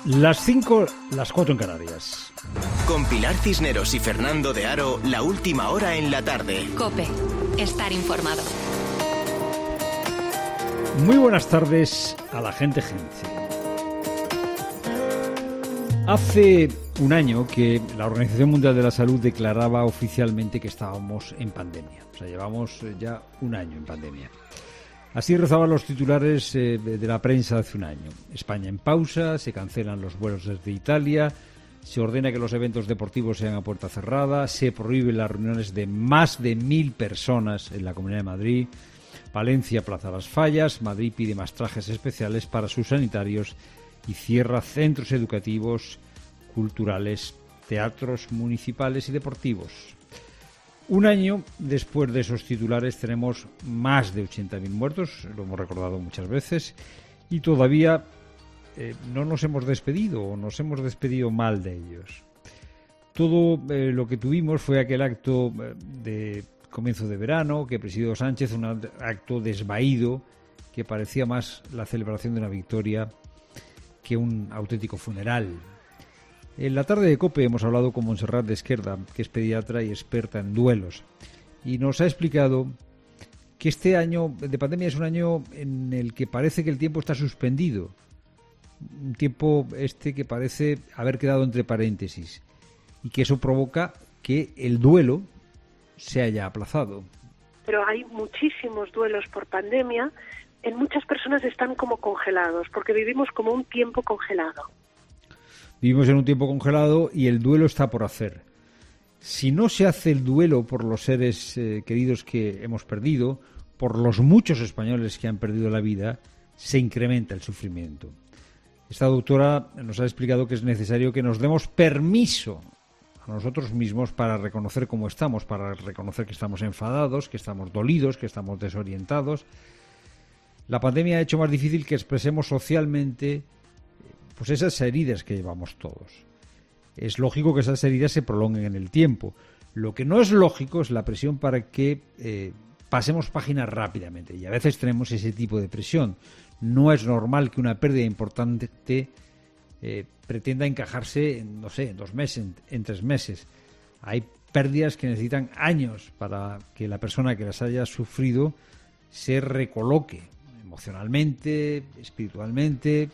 Las 5, las 4 en Canarias. Con Pilar Cisneros y Fernando de Aro, la última hora en la tarde. COPE. Estar informado. Muy buenas tardes a la gente. Hace un año que la Organización Mundial de la Salud declaraba oficialmente que estábamos en pandemia. O sea, llevamos ya un año en pandemia. Así rezaban los titulares de la prensa hace un año. España en pausa, se cancelan los vuelos desde Italia, se ordena que los eventos deportivos sean a puerta cerrada, se prohíben las reuniones de más de 1.000 personas en la Comunidad de Madrid, Valencia aplaza las fallas, Madrid pide más trajes especiales para sus sanitarios y cierra centros educativos, culturales, teatros municipales y deportivos. Un año después de esos titulares tenemos más de 80.000 muertos, lo hemos recordado muchas veces, y todavía no nos hemos despedido o nos hemos despedido mal de ellos. Todo lo que tuvimos fue aquel acto de comienzo de verano que presidió Sánchez, un acto desvaído que parecía más la celebración de una victoria que un auténtico funeral. En la tarde de COPE hemos hablado con Montserrat d'Esquerda, que es pediatra y experta en duelos, y nos ha explicado que este año de pandemia es un año en el que parece que el tiempo está suspendido, un tiempo que parece haber quedado entre paréntesis, y que eso provoca que el duelo se haya aplazado. Pero hay muchísimos duelos por pandemia, en muchas personas están como congelados, porque vivimos como un tiempo congelado. Vivimos en un tiempo congelado y el duelo está por hacer. Si no se hace el duelo por los seres queridos que hemos perdido, por los muchos españoles que han perdido la vida, se incrementa el sufrimiento. Esta doctora nos ha explicado que es necesario que nos demos permiso a nosotros mismos para reconocer cómo estamos, para reconocer que estamos enfadados, que estamos dolidos, que estamos desorientados. La pandemia ha hecho más difícil que expresemos socialmente pues esas heridas que llevamos todos. Es lógico que esas heridas se prolonguen en el tiempo. Lo que no es lógico es la presión para que pasemos página rápidamente. Y a veces tenemos ese tipo de presión. No es normal que una pérdida importante pretenda encajarse en, no sé, en 2 meses, en 3 meses. Hay pérdidas que necesitan años para que la persona que las haya sufrido se recoloque emocionalmente, espiritualmente.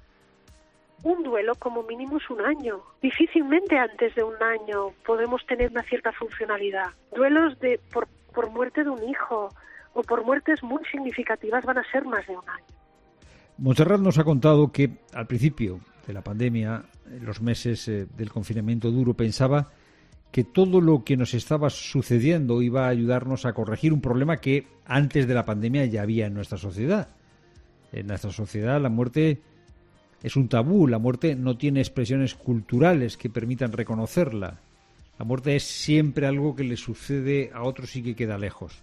Un duelo como mínimo es un año. Difícilmente antes de un año podemos tener una cierta funcionalidad. Duelos por muerte de un hijo o por muertes muy significativas van a ser más de un año. Montserrat nos ha contado que al principio de la pandemia, en los meses del confinamiento duro, pensaba que todo lo que nos estaba sucediendo iba a ayudarnos a corregir un problema que antes de la pandemia ya había en nuestra sociedad. En nuestra sociedad la muerte es un tabú, la muerte no tiene expresiones culturales que permitan reconocerla. La muerte es siempre algo que le sucede a otros y que queda lejos.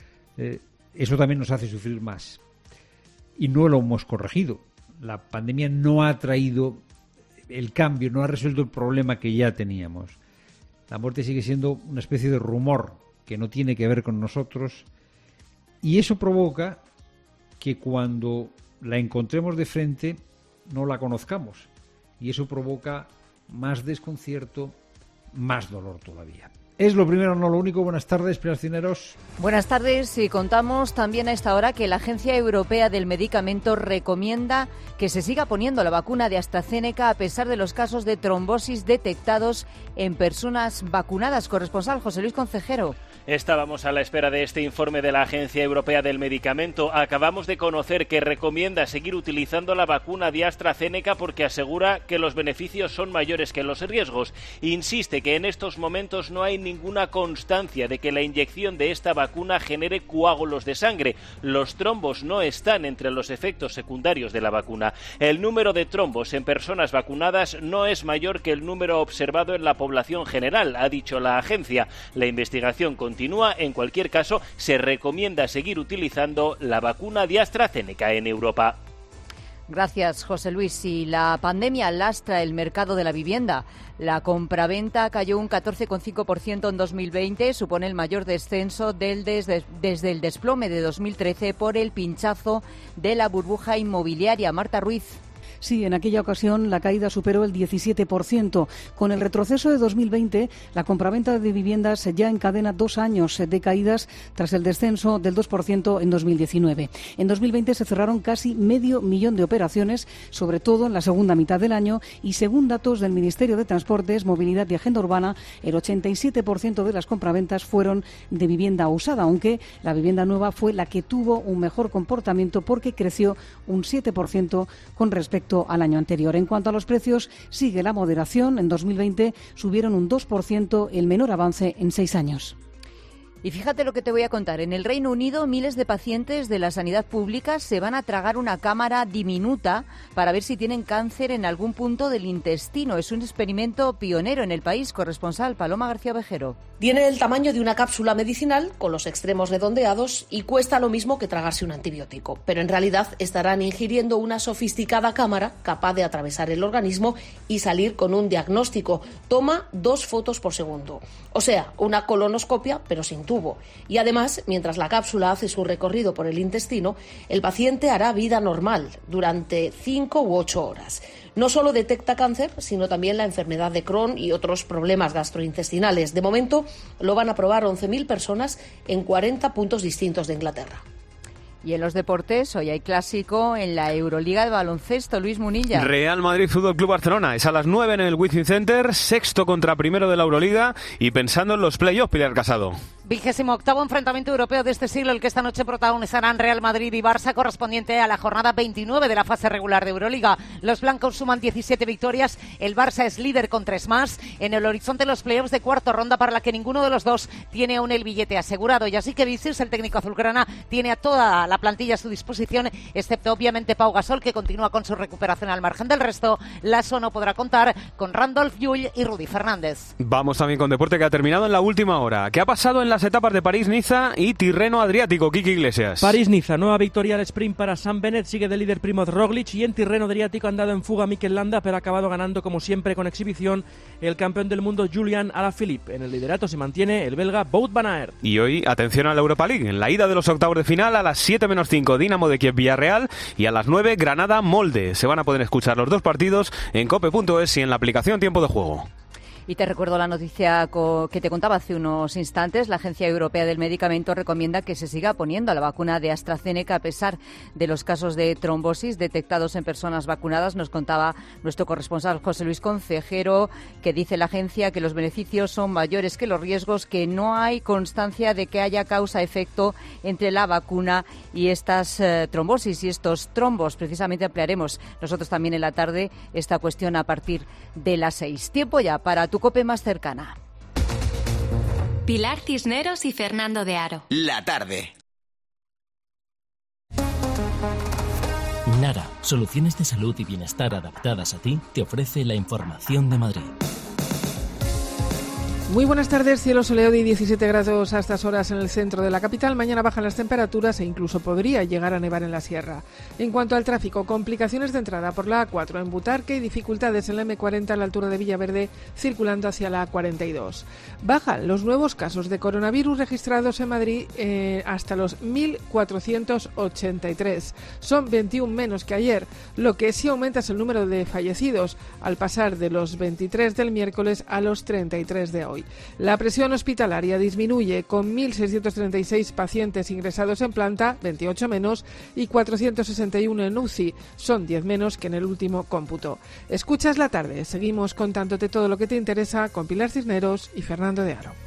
Eso también nos hace sufrir más. Y no lo hemos corregido. La pandemia no ha traído el cambio, no ha resuelto el problema que ya teníamos. La muerte sigue siendo una especie de rumor que no tiene que ver con nosotros, y eso provoca que cuando la encontremos de frente no la conozcamos, y eso provoca más desconcierto, más dolor todavía. Es lo primero, no lo único. Buenas tardes, Pilar Cisneros. Buenas tardes, y contamos también a esta hora que la Agencia Europea del Medicamento recomienda que se siga poniendo la vacuna de AstraZeneca a pesar de los casos de trombosis detectados en personas vacunadas. Corresponsal José Luis Concejero. Estábamos a la espera de este informe de la Agencia Europea del Medicamento. Acabamos de conocer que recomienda seguir utilizando la vacuna de AstraZeneca porque asegura que los beneficios son mayores que los riesgos. Insiste que en estos momentos no hay ninguna constancia de que la inyección de esta vacuna genere coágulos de sangre. Los trombos no están entre los efectos secundarios de la vacuna. El número de trombos en personas vacunadas no es mayor que el número observado en la población general, ha dicho la agencia. La investigación continúa. En cualquier caso, se recomienda seguir utilizando la vacuna de AstraZeneca en Europa. Gracias, José Luis. Y la pandemia lastra el mercado de la vivienda. La compraventa cayó un 14,5% en 2020, supone el mayor descenso desde el desplome de 2013 por el pinchazo de la burbuja inmobiliaria. Marta Ruiz. Sí, en aquella ocasión la caída superó el 17%. Con el retroceso de 2020, la compraventa de viviendas ya encadena 2 años de caídas tras el descenso del 2% en 2019. En 2020 se cerraron casi 500.000 de operaciones, sobre todo en la segunda mitad del año, y según datos del Ministerio de Transportes, Movilidad y Agenda Urbana, el 87% de las compraventas fueron de vivienda usada, aunque la vivienda nueva fue la que tuvo un mejor comportamiento porque creció un 7% con respecto al año anterior. En cuanto a los precios, sigue la moderación. En 2020 subieron un 2%, el menor avance en 6 años. Y fíjate lo que te voy a contar. En el Reino Unido, miles de pacientes de la sanidad pública se van a tragar una cámara diminuta para ver si tienen cáncer en algún punto del intestino. Es un experimento pionero en el país. Corresponsal Paloma García Vejero. Tiene el tamaño de una cápsula medicinal con los extremos redondeados y cuesta lo mismo que tragarse un antibiótico. Pero en realidad estarán ingiriendo una sofisticada cámara capaz de atravesar el organismo y salir con un diagnóstico. Toma 2 fotos por segundo. O sea, una colonoscopia, pero sin tubo. Y además, mientras la cápsula hace su recorrido por el intestino, el paciente hará vida normal durante 5 u 8 horas. No solo detecta cáncer, sino también la enfermedad de Crohn y otros problemas gastrointestinales. De momento, lo van a probar 11.000 personas en 40 puntos distintos de Inglaterra. Y en los deportes, hoy hay clásico en la Euroliga de baloncesto. Luis Munilla. Real Madrid Fútbol Club Barcelona. Es a las 9 en el Wizzing Center, sexto contra primero de la Euroliga y pensando en los playoffs, Pilar Casado. 28º enfrentamiento europeo de este siglo, el que esta noche protagonizarán Real Madrid y Barça, correspondiente a la jornada 29 de la fase regular de Euroliga. Los blancos suman 17 victorias, el Barça es líder con 3 más. En el horizonte los playoffs de cuarta ronda para la que ninguno de los dos tiene aún el billete asegurado. Y así que Vicis, el técnico azulgrana, tiene a toda la plantilla a su disposición, excepto obviamente Pau Gasol, que continúa con su recuperación. Al margen del resto, Lasso no podrá contar con Randolph Llull y Rudy Fernández. Vamos también con deporte, que ha terminado en la última hora. ¿Qué ha pasado en las etapas de París-Niza y Tirreno Adriático? Kiki Iglesias. París-Niza, nueva victoria al sprint para Sam Bennett, sigue de líder Primoz Roglic, y en Tirreno Adriático han dado en fuga a Mikel Landa, pero ha acabado ganando como siempre con exhibición el campeón del mundo Julian Alaphilippe. En el liderato se mantiene el belga Wout van Aert. Y hoy, atención a la Europa League, en la ida de los octavos de final, a las 7:05 Dinamo de Kiev Villarreal y a las 9 Granada Molde. Se van a poder escuchar los dos partidos en cope.es y en la aplicación Tiempo de Juego. Y te recuerdo la noticia que te contaba hace unos instantes. La Agencia Europea del Medicamento recomienda que se siga poniendo la vacuna de AstraZeneca a pesar de los casos de trombosis detectados en personas vacunadas. Nos contaba nuestro corresponsal José Luis Concejero, que dice la agencia que los beneficios son mayores que los riesgos, que no hay constancia de que haya causa-efecto entre la vacuna y estas trombosis y estos trombos. Precisamente ampliaremos nosotros también en la tarde esta cuestión a partir de las 6. Tiempo ya para tu COPE más cercana. Pilar Cisneros y Fernando de Aro. La tarde. Nara, soluciones de salud y bienestar adaptadas a ti, te ofrece la información de Madrid. Muy buenas tardes, cielo soleado y 17 grados a estas horas en el centro de la capital. Mañana bajan las temperaturas e incluso podría llegar a nevar en la sierra. En cuanto al tráfico, complicaciones de entrada por la A4 en Butarque y dificultades en la M40 a la altura de Villaverde, circulando hacia la A42. Bajan los nuevos casos de coronavirus registrados en Madrid hasta los 1.483. Son 21 menos que ayer. Lo que sí aumenta es el número de fallecidos, al pasar de los 23 del miércoles a los 33 de hoy. La presión hospitalaria disminuye con 1.636 pacientes ingresados en planta, 28 menos, y 461 en UCI, son 10 menos que en el último cómputo. Escuchas la tarde, seguimos contándote todo lo que te interesa con Pilar Cisneros y Fernando de Aro.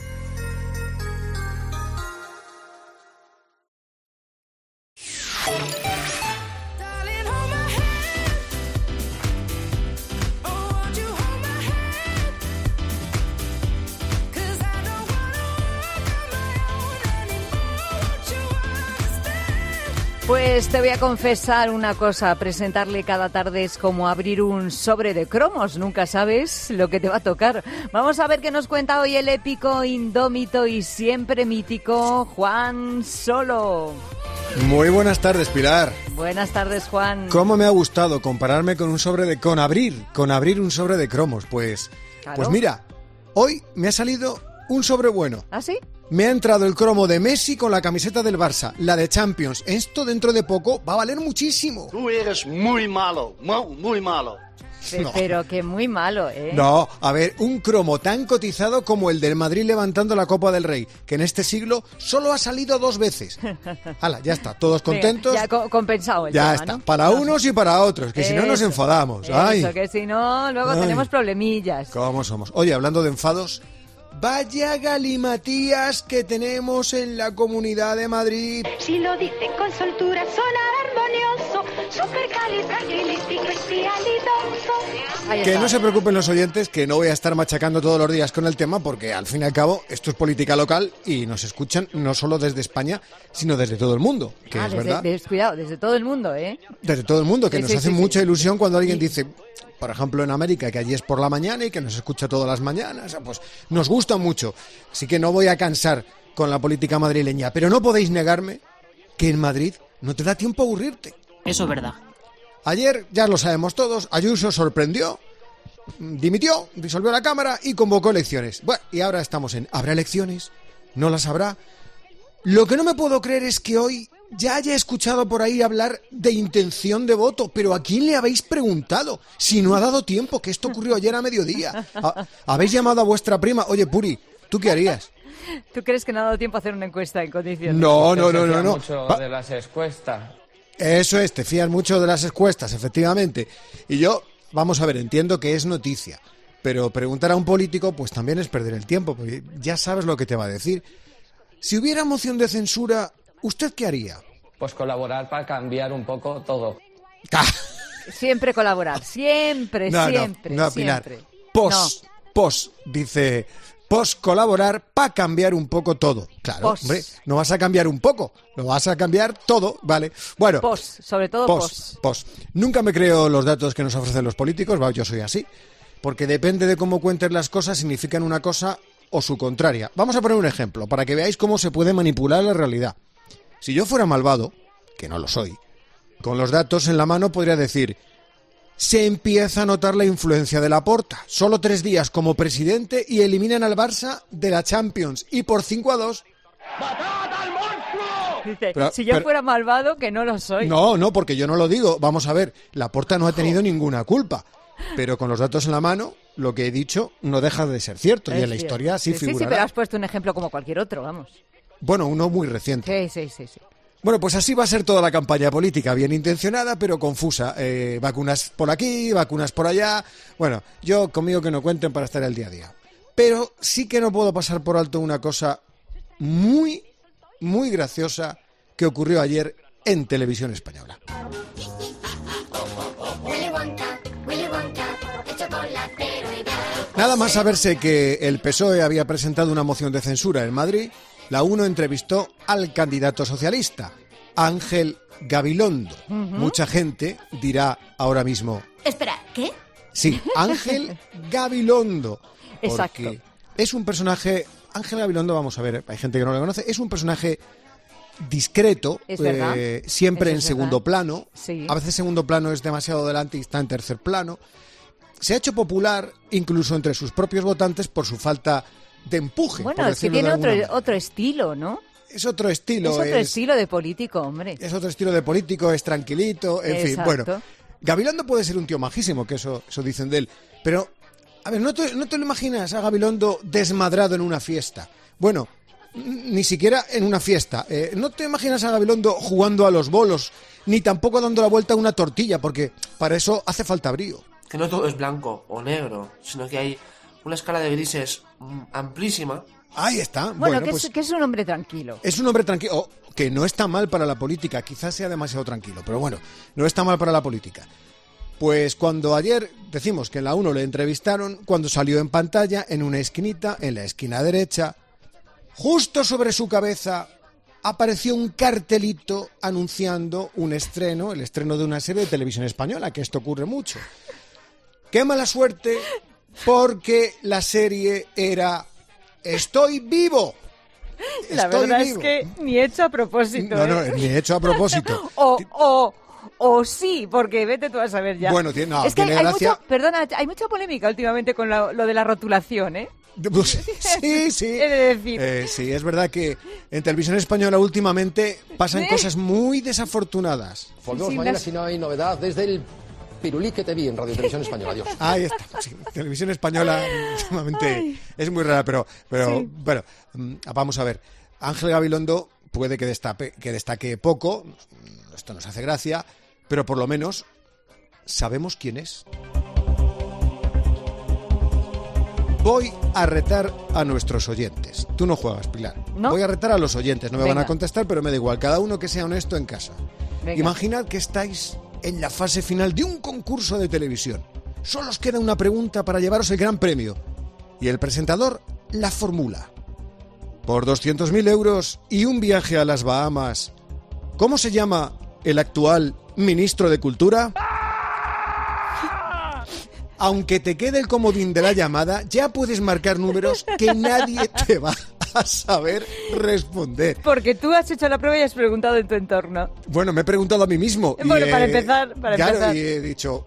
Pues te voy a confesar una cosa, presentarle cada tarde es como abrir un sobre de cromos, nunca sabes lo que te va a tocar. Vamos a ver qué nos cuenta hoy el épico, indómito y siempre mítico Juan Solo. Muy buenas tardes, Pilar. Buenas tardes, Juan. ¿Cómo me ha gustado compararme con un sobre de... con abrir un sobre de cromos? Pues, claro. Pues mira, hoy me ha salido un sobre bueno. ¿Ah, sí? Me ha entrado el cromo de Messi con la camiseta del Barça, la de Champions. Esto dentro de poco va a valer muchísimo. Tú eres muy malo, muy malo. No. Pero que muy malo, ¿eh? No, a ver, un cromo tan cotizado como el del Madrid levantando la Copa del Rey, que en este siglo solo ha salido 2 veces. Hala, ya está, todos contentos. Ya compensado el ya tema, está, ¿no? para unos y para otros, que si no nos enfadamos. Ay. Eso, que si no, luego tenemos problemillas. ¿Cómo somos? Oye, hablando de enfados, vaya galimatías que tenemos en la Comunidad de Madrid. Si lo dicen con soltura, sonar armonioso, supercalifragilisticoespialidoso. Que no se preocupen los oyentes, que no voy a estar machacando todos los días con el tema, porque al fin y al cabo esto es política local y nos escuchan no solo desde España, sino desde todo el mundo, que es verdad. Cuidado, desde todo el mundo, ¿eh? Desde todo el mundo, que Sí, nos sí, hace sí, mucha sí. ilusión cuando alguien dice, por ejemplo en América, que allí es por la mañana y que nos escucha todas las mañanas, pues nos gusta mucho. Así que no voy a cansar con la política madrileña, pero no podéis negarme que en Madrid no te da tiempo a aburrirte. Eso es verdad. Ayer, ya lo sabemos todos, Ayuso sorprendió, dimitió, disolvió la Cámara y convocó elecciones. Bueno, y ahora estamos en, ¿habrá elecciones? ¿No las habrá? Lo que no me puedo creer es que hoy ya haya escuchado por ahí hablar de intención de voto, pero ¿a quién le habéis preguntado? Si no ha dado tiempo, que esto ocurrió ayer a mediodía. ¿Habéis llamado a vuestra prima? Oye, Puri, ¿tú qué harías? ¿Tú crees que no ha dado tiempo a hacer una encuesta en condiciones? No. Mucho de las encuestas. Eso es, te fías mucho de las encuestas, efectivamente. Y yo, vamos a ver, entiendo que es noticia, pero preguntar a un político pues también es perder el tiempo, porque ya sabes lo que te va a decir. Si hubiera moción de censura, ¿usted qué haría? Pues colaborar para cambiar un poco todo. Siempre colaborar, siempre. No, Pilar. Dice... colaborar para cambiar un poco todo. Claro, hombre, no vas a cambiar un poco, lo vas a cambiar todo, ¿vale? Bueno, sobre todo post. Nunca me creo los datos que nos ofrecen los políticos, yo soy así, porque depende de cómo cuentes las cosas, significan una cosa o su contraria. Vamos a poner un ejemplo, para que veáis cómo se puede manipular la realidad. Si yo fuera malvado, que no lo soy, con los datos en la mano podría decir... Se empieza a notar la influencia de Laporta. Solo 3 días como presidente y eliminan al Barça de la Champions. Y por 5-2. Dice, si yo fuera malvado, que no lo soy. No, porque yo no lo digo. Vamos a ver, Laporta no ha tenido ninguna culpa. Pero con los datos en la mano, lo que he dicho no deja de ser cierto. Y en la historia sí figurará. Sí, pero has puesto un ejemplo como cualquier otro, vamos. Bueno, uno muy reciente. Sí. Bueno, pues así va a ser toda la campaña política, bien intencionada, pero confusa. Vacunas por aquí, vacunas por allá. Bueno, conmigo que no cuenten para estar el día a día. Pero sí que no puedo pasar por alto una cosa muy, muy graciosa que ocurrió ayer en Televisión Española. Nada más saberse que el PSOE había presentado una moción de censura en Madrid, la UNO entrevistó al candidato socialista, Ángel Gabilondo. Mucha gente dirá ahora mismo... Espera, ¿qué? Sí, Ángel Gabilondo. Exacto. Porque es un personaje... Ángel Gabilondo, vamos a ver, hay gente que no lo conoce, es un personaje discreto, siempre en segundo plano. Sí. A veces segundo plano es demasiado delante y está en tercer plano. Se ha hecho popular incluso entre sus propios votantes por su falta de empuje. Bueno, es que tiene otro estilo, ¿no? Es otro estilo. Es otro estilo de político, hombre. Es otro estilo de político, es tranquilito, en fin. Bueno, Gabilondo puede ser un tío majísimo, que eso dicen de él. Pero, a ver, ¿no te lo imaginas a Gabilondo desmadrado en una fiesta? Bueno, ni siquiera en una fiesta. ¿No te imaginas a Gabilondo jugando a los bolos, ni tampoco dando la vuelta a una tortilla? Porque para eso hace falta brío. Que no todo es blanco o negro, sino que hay una escala de grises amplísima. Ahí está. Bueno, que es un hombre tranquilo. Es un hombre tranquilo, que no está mal para la política, quizás sea demasiado tranquilo, pero bueno, no está mal para la política. Pues cuando ayer decimos que en la UNO le entrevistaron, cuando salió en pantalla, en una esquinita, en la esquina derecha, justo sobre su cabeza, apareció un cartelito anunciando un estreno, el estreno de una serie de Televisión Española, que esto ocurre mucho. ¡Qué mala suerte! Porque la serie era Estoy vivo. La verdad es que ni hecho a propósito. No, ni hecho a propósito. o sí, porque vete tú a saber ya. Bueno, es que hay mucha polémica últimamente con lo de la rotulación, ¿eh? Sí. Sí, es verdad que en televisión española últimamente pasan cosas muy desafortunadas. Volvemos mañana si no hay novedad desde el Pirulí que te vi en Radio Televisión Española. Adiós. Ahí está. Sí, televisión española últimamente es muy rara, pero bueno, vamos a ver. Ángel Gabilondo puede que destaque poco, esto nos hace gracia, pero por lo menos sabemos quién es. Voy a retar a nuestros oyentes. Tú no juegas, Pilar. ¿No? Voy a retar a los oyentes. No me Venga. van a contestar, pero me da igual. Cada uno que sea honesto en casa. Venga. Imaginad que estáis en la fase final de un concurso de televisión. Solo os queda una pregunta para llevaros el gran premio. Y el presentador la formula. Por 200.000 euros y un viaje a las Bahamas, ¿cómo se llama el actual ministro de Cultura? Aunque te quede el comodín de la llamada, ya puedes marcar números que nadie te va a saber responder. Porque tú has hecho la prueba y has preguntado en tu entorno. Bueno, me he preguntado a mí mismo. Bueno, para empezar. Y he dicho,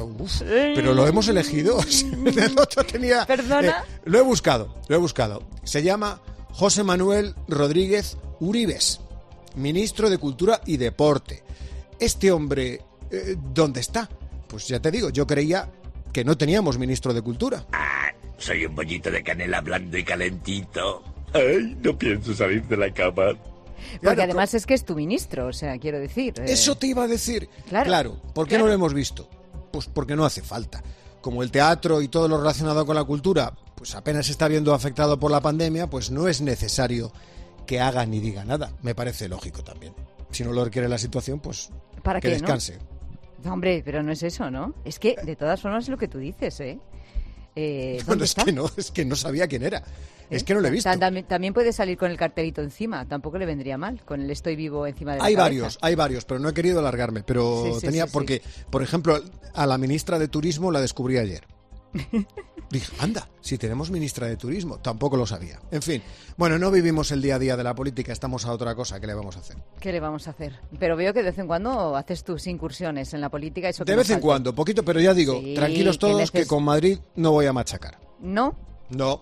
pero lo hemos elegido. El otro tenía... ¿Perdona? Lo he buscado. Se llama José Manuel Rodríguez Uribes, ministro de Cultura y Deporte. Este hombre, ¿dónde está? Pues ya te digo, yo creía que no teníamos ministro de Cultura. Soy un bollito de canela blando y calentito. Ay, no pienso salir de la cama. Porque además es que es tu ministro, o sea, quiero decir... Eso te iba a decir. Claro. ¿Por qué no lo hemos visto? Pues porque no hace falta. Como el teatro y todo lo relacionado con la cultura, pues apenas se está viendo afectado por la pandemia, pues no es necesario que haga ni diga nada. Me parece lógico también. Si no lo requiere la situación, pues ¿para que qué, descanse. No, hombre, pero no es eso, ¿no? Es que, de todas formas, es lo que tú dices, ¿eh? Bueno, es que no sabía quién era. Es que no lo he visto. También puede salir con el cartelito encima, tampoco le vendría mal, con el estoy vivo encima de la cabeza. Hay varios, pero no he querido alargarme. Pero porque, por ejemplo, a la ministra de Turismo la descubrí ayer. Dije, anda, si tenemos ministra de Turismo, tampoco lo sabía. En fin, bueno, no vivimos el día a día de la política, estamos a otra cosa. ¿Qué le vamos a hacer? ¿Qué le vamos a hacer? Pero veo que de vez en cuando haces tus incursiones en la política. Eso de vez en cuando, poquito, pero ya digo, tranquilos todos que con Madrid no voy a machacar. ¿No? No.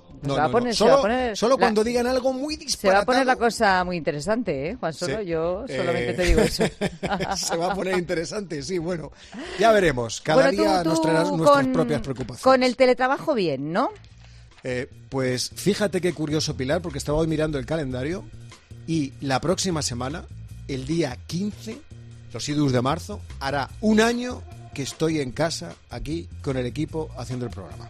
Solo cuando digan algo muy disparatado. Se va a poner la cosa muy interesante, ¿eh, Juan Solo? Sí. Yo solamente te digo eso. Se va a poner interesante, sí, bueno. Ya veremos. Cada día nos traerás nuestras propias preocupaciones. Con el teletrabajo bien, ¿no? Pues fíjate qué curioso, Pilar, porque estaba hoy mirando el calendario y la próxima semana, el día 15, los idus de marzo, hará un año que estoy en casa, aquí, con el equipo, haciendo el programa.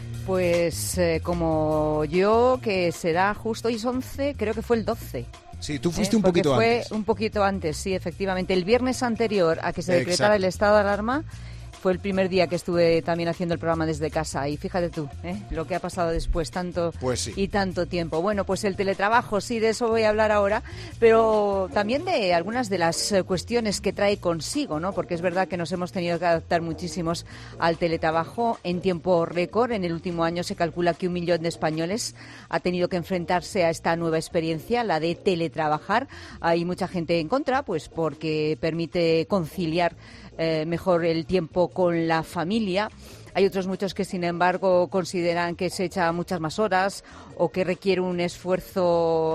Pues como yo, que será justo hoy es 11, creo que fue el 12. Sí, tú fuiste un poquito antes. Fue un poquito antes, sí, efectivamente. El viernes anterior a que se decretara el estado de alarma, fue el primer día que estuve también haciendo el programa desde casa. Y fíjate tú, lo que ha pasado después, tanto y tanto tiempo. Bueno, pues el teletrabajo, sí, de eso voy a hablar ahora, pero también de algunas de las cuestiones que trae consigo, ¿no? Porque es verdad que nos hemos tenido que adaptar muchísimos al teletrabajo en tiempo récord. En el último año se calcula que 1 millón de españoles ha tenido que enfrentarse a esta nueva experiencia, la de teletrabajar. Hay mucha gente en contra, pues porque permite conciliar mejor el tiempo con la familia. Hay otros muchos que, sin embargo, consideran que se echa muchas más horas o que requiere un esfuerzo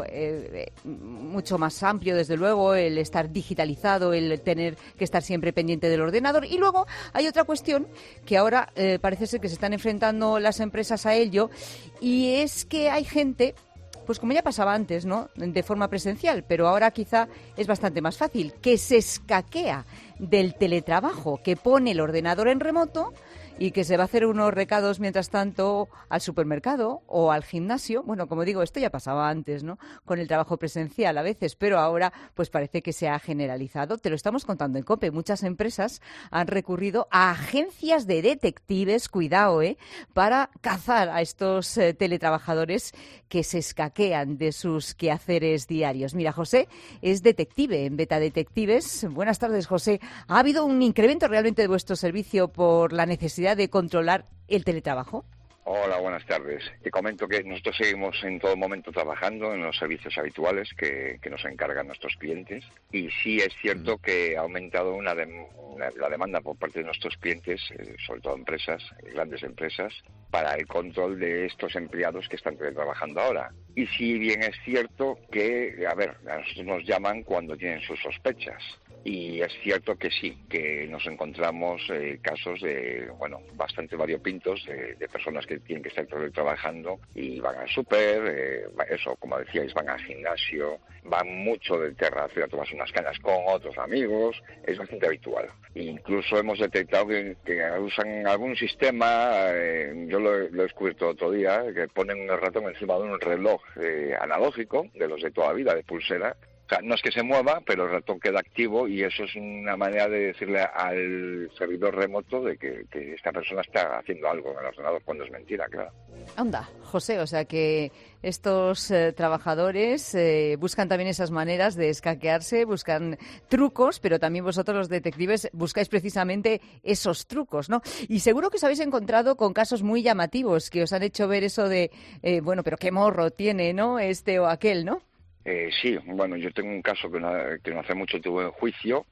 mucho más amplio, desde luego, el estar digitalizado, el tener que estar siempre pendiente del ordenador. Y luego hay otra cuestión que ahora parece ser que se están enfrentando las empresas a ello, y es que hay gente, pues como ya pasaba antes, ¿no?, de forma presencial, pero ahora quizá es bastante más fácil, que se escaquea del teletrabajo, que pone el ordenador en remoto y que se va a hacer unos recados mientras tanto al supermercado o al gimnasio. Bueno, como digo, esto ya pasaba antes, ¿no?, con el trabajo presencial a veces, pero ahora pues parece que se ha generalizado. Te lo estamos contando en COPE. Muchas empresas han recurrido a agencias de detectives, cuidado, para cazar a estos teletrabajadores que se escaquean de sus quehaceres diarios. Mira, José es detective en Beta Detectives. Buenas tardes, José. ¿Ha habido un incremento realmente de vuestro servicio por la necesidad de controlar el teletrabajo? Hola, buenas tardes. Te comento que nosotros seguimos en todo momento trabajando en los servicios habituales que nos encargan nuestros clientes, y sí es cierto que ha aumentado la demanda por parte de nuestros clientes, sobre todo empresas, grandes empresas, para el control de estos empleados que están trabajando ahora. Y sí bien es cierto que, a nosotros nos llaman cuando tienen sus sospechas. Y es cierto que sí, que nos encontramos casos bastante variopintos de personas que tienen que estar trabajando y van al súper, como decíais, van al gimnasio, van mucho de terra a tomarse unas cañas con otros amigos, es bastante habitual. Incluso hemos detectado que usan algún sistema, yo lo he descubierto otro día, que ponen un ratón encima de un reloj analógico, de los de toda la vida, de pulsera. O sea, no es que se mueva, pero el ratón queda activo, y eso es una manera de decirle al servidor remoto de que esta persona está haciendo algo en el ordenador, cuando es mentira, claro. Anda, José, o sea que estos trabajadores buscan también esas maneras de escaquearse, buscan trucos, pero también vosotros los detectives buscáis precisamente esos trucos, ¿no? Y seguro que os habéis encontrado con casos muy llamativos que os han hecho ver eso de, pero qué morro tiene, ¿no? Este o aquel, ¿no? Sí, yo tengo un caso que no hace mucho tuve en juicio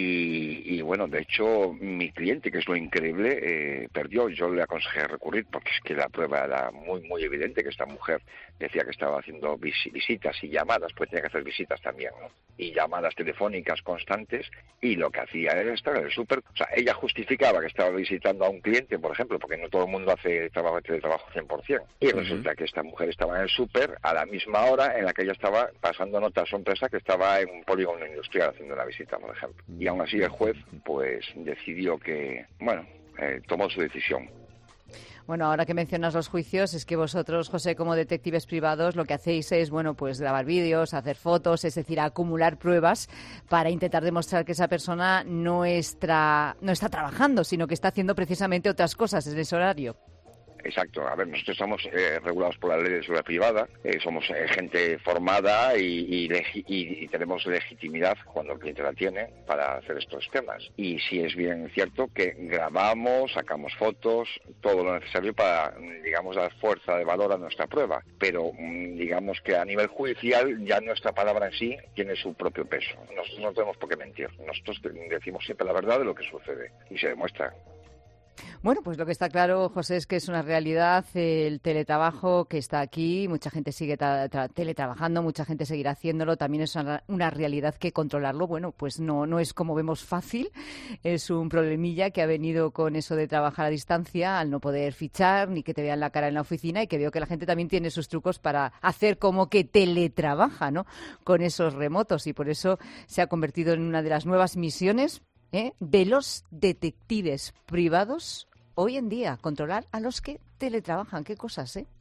y de hecho mi cliente, que es lo increíble, perdió. Yo le aconsejé recurrir porque es que la prueba era muy, muy evidente, que esta mujer decía que estaba haciendo visitas y llamadas, pues tenía que hacer visitas también, ¿no? Y llamadas telefónicas constantes, y lo que hacía era estar en el súper. O sea, ella justificaba que estaba visitando a un cliente, por ejemplo, porque no todo el mundo hace teletrabajo 100%. Y resulta que esta mujer estaba en el súper a la misma hora en la que ella estaba pasando nota a su empresa, que estaba en un polígono industrial haciendo una visita, por ejemplo. Y aún así el juez pues decidió que, tomó su decisión. Bueno, ahora que mencionas los juicios, es que vosotros, José, como detectives privados, lo que hacéis es, grabar vídeos, hacer fotos, es decir, acumular pruebas para intentar demostrar que esa persona no está trabajando, sino que está haciendo precisamente otras cosas en ese horario. Exacto. Nosotros estamos regulados por la ley de seguridad privada, somos gente formada y tenemos legitimidad cuando el cliente la tiene para hacer estos temas. Y sí es bien cierto que grabamos, sacamos fotos, todo lo necesario para, dar fuerza de valor a nuestra prueba. Pero digamos que a nivel judicial ya nuestra palabra en sí tiene su propio peso. Nosotros no tenemos por qué mentir. Nosotros decimos siempre la verdad de lo que sucede y se demuestra. Bueno, pues lo que está claro, José, es que es una realidad el teletrabajo que está aquí. Mucha gente sigue teletrabajando, mucha gente seguirá haciéndolo. También es una realidad que controlarlo, pues no es, como vemos, fácil. Es un problemilla que ha venido con eso de trabajar a distancia, al no poder fichar ni que te vean la cara en la oficina, y que veo que la gente también tiene sus trucos para hacer como que teletrabaja, ¿no?, con esos remotos. Y por eso se ha convertido en una de las nuevas misiones de los detectives privados hoy en día, controlar a los que teletrabajan. Qué cosas, ¿eh?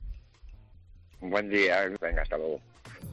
Buen día, venga, hasta luego.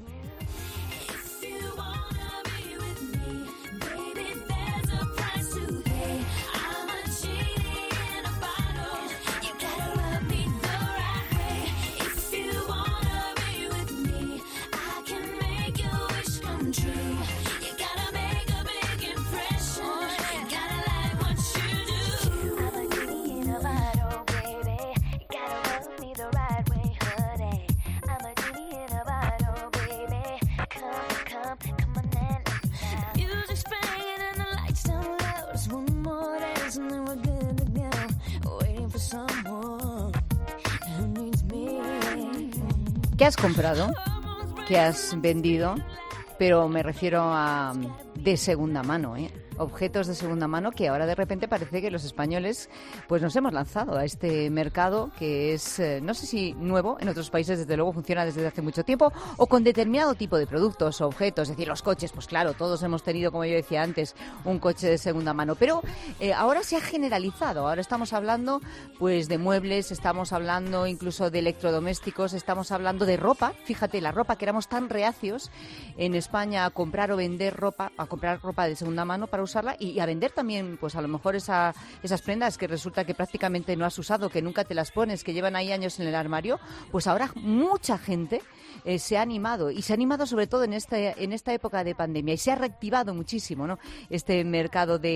¿Qué has comprado? ¿Qué has vendido? Pero me refiero a de segunda mano, objetos de segunda mano, que ahora de repente parece que los españoles pues nos hemos lanzado a este mercado que es, no sé si nuevo, en otros países desde luego funciona desde hace mucho tiempo, o con determinado tipo de productos o objetos. Es decir, los coches, pues claro, todos hemos tenido, como yo decía antes, un coche de segunda mano, pero ahora se ha generalizado. Ahora estamos hablando pues de muebles, estamos hablando incluso de electrodomésticos, estamos hablando de ropa. Fíjate, la ropa, que éramos tan reacios en España a comprar o vender ropa, a comprar ropa de segunda mano para usarla, y a vender también, pues a lo mejor esas prendas que resulta que prácticamente no has usado, que nunca te las pones, que llevan ahí años en el armario. Pues ahora mucha gente se ha animado, y se ha animado sobre todo en esta época de pandemia, y se ha reactivado muchísimo, ¿no?, este mercado de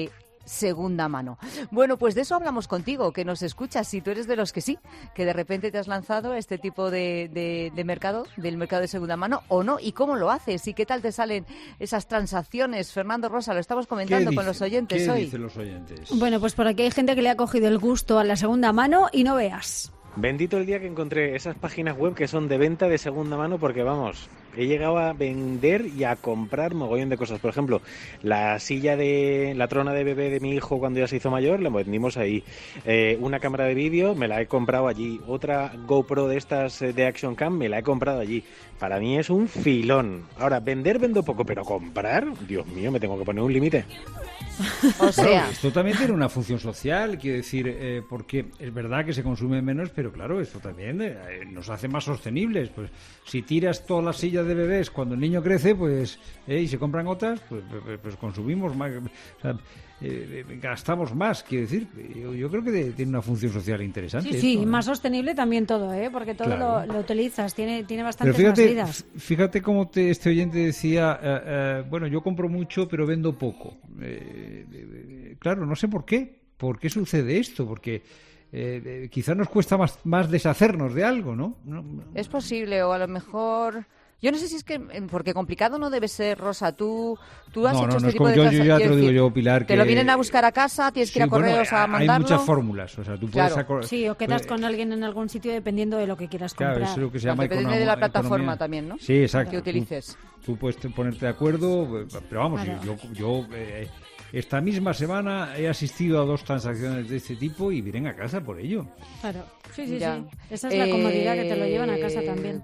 segunda mano. Bueno, pues de eso hablamos contigo, que nos escuchas, si tú eres de los que sí, que de repente te has lanzado a este tipo de mercado, del mercado de segunda mano, o no, y cómo lo haces, y qué tal te salen esas transacciones. Fernando Rosa, lo estamos comentando con los oyentes hoy. ¿Qué dicen los oyentes? Bueno, pues por aquí hay gente que le ha cogido el gusto a la segunda mano y no veas. Bendito el día que encontré esas páginas web que son de venta de segunda mano, porque vamos, he llegado a vender y a comprar mogollón de cosas. Por ejemplo, la trona de bebé de mi hijo cuando ya se hizo mayor, la vendimos ahí. Una cámara de vídeo me la he comprado allí. Otra GoPro de estas de Action Cam me la he comprado allí. Para mí es un filón. Ahora, vendo poco, pero comprar, Dios mío, me tengo que poner un límite. O sea, claro, esto también tiene una función social, quiero decir, porque es verdad que se consume menos, pero claro, esto también nos hace más sostenibles. Pues si tiras todas las sillas de bebés cuando el niño crece, pues y se compran otras, pues consumimos más, o sea, gastamos más, quiero decir. Yo creo que tiene una función social interesante. Sí, esto, más sostenible también todo, porque todo claro. lo utilizas, tiene bastantes pero más vidas. Fíjate cómo este oyente decía, bueno, yo compro mucho, pero vendo poco. Claro, no sé por qué. ¿Por qué sucede esto? Porque quizás nos cuesta más deshacernos de algo, ¿no? Es posible, o a lo mejor... Yo no sé si es que... Porque complicado no debe ser, Rosa. Tú has hecho este tipo de cosas. Yo ya te lo digo yo, Pilar. Te lo vienen a buscar a casa, tienes que ir a correos a mandarlo. Hay muchas fórmulas. O sea, tú puedes sí, o quedas con alguien en algún sitio dependiendo de lo que quieras comprar. Claro, eso es lo que se llama depende de la plataforma economía. también, ¿no? Sí, exacto. Que utilices. Tú puedes ponerte de acuerdo, pero vamos, claro. yo esta misma semana he asistido a 2 transacciones de este tipo y vienen a casa por ello. Claro, sí. Esa es la comodidad, que te lo llevan a casa también.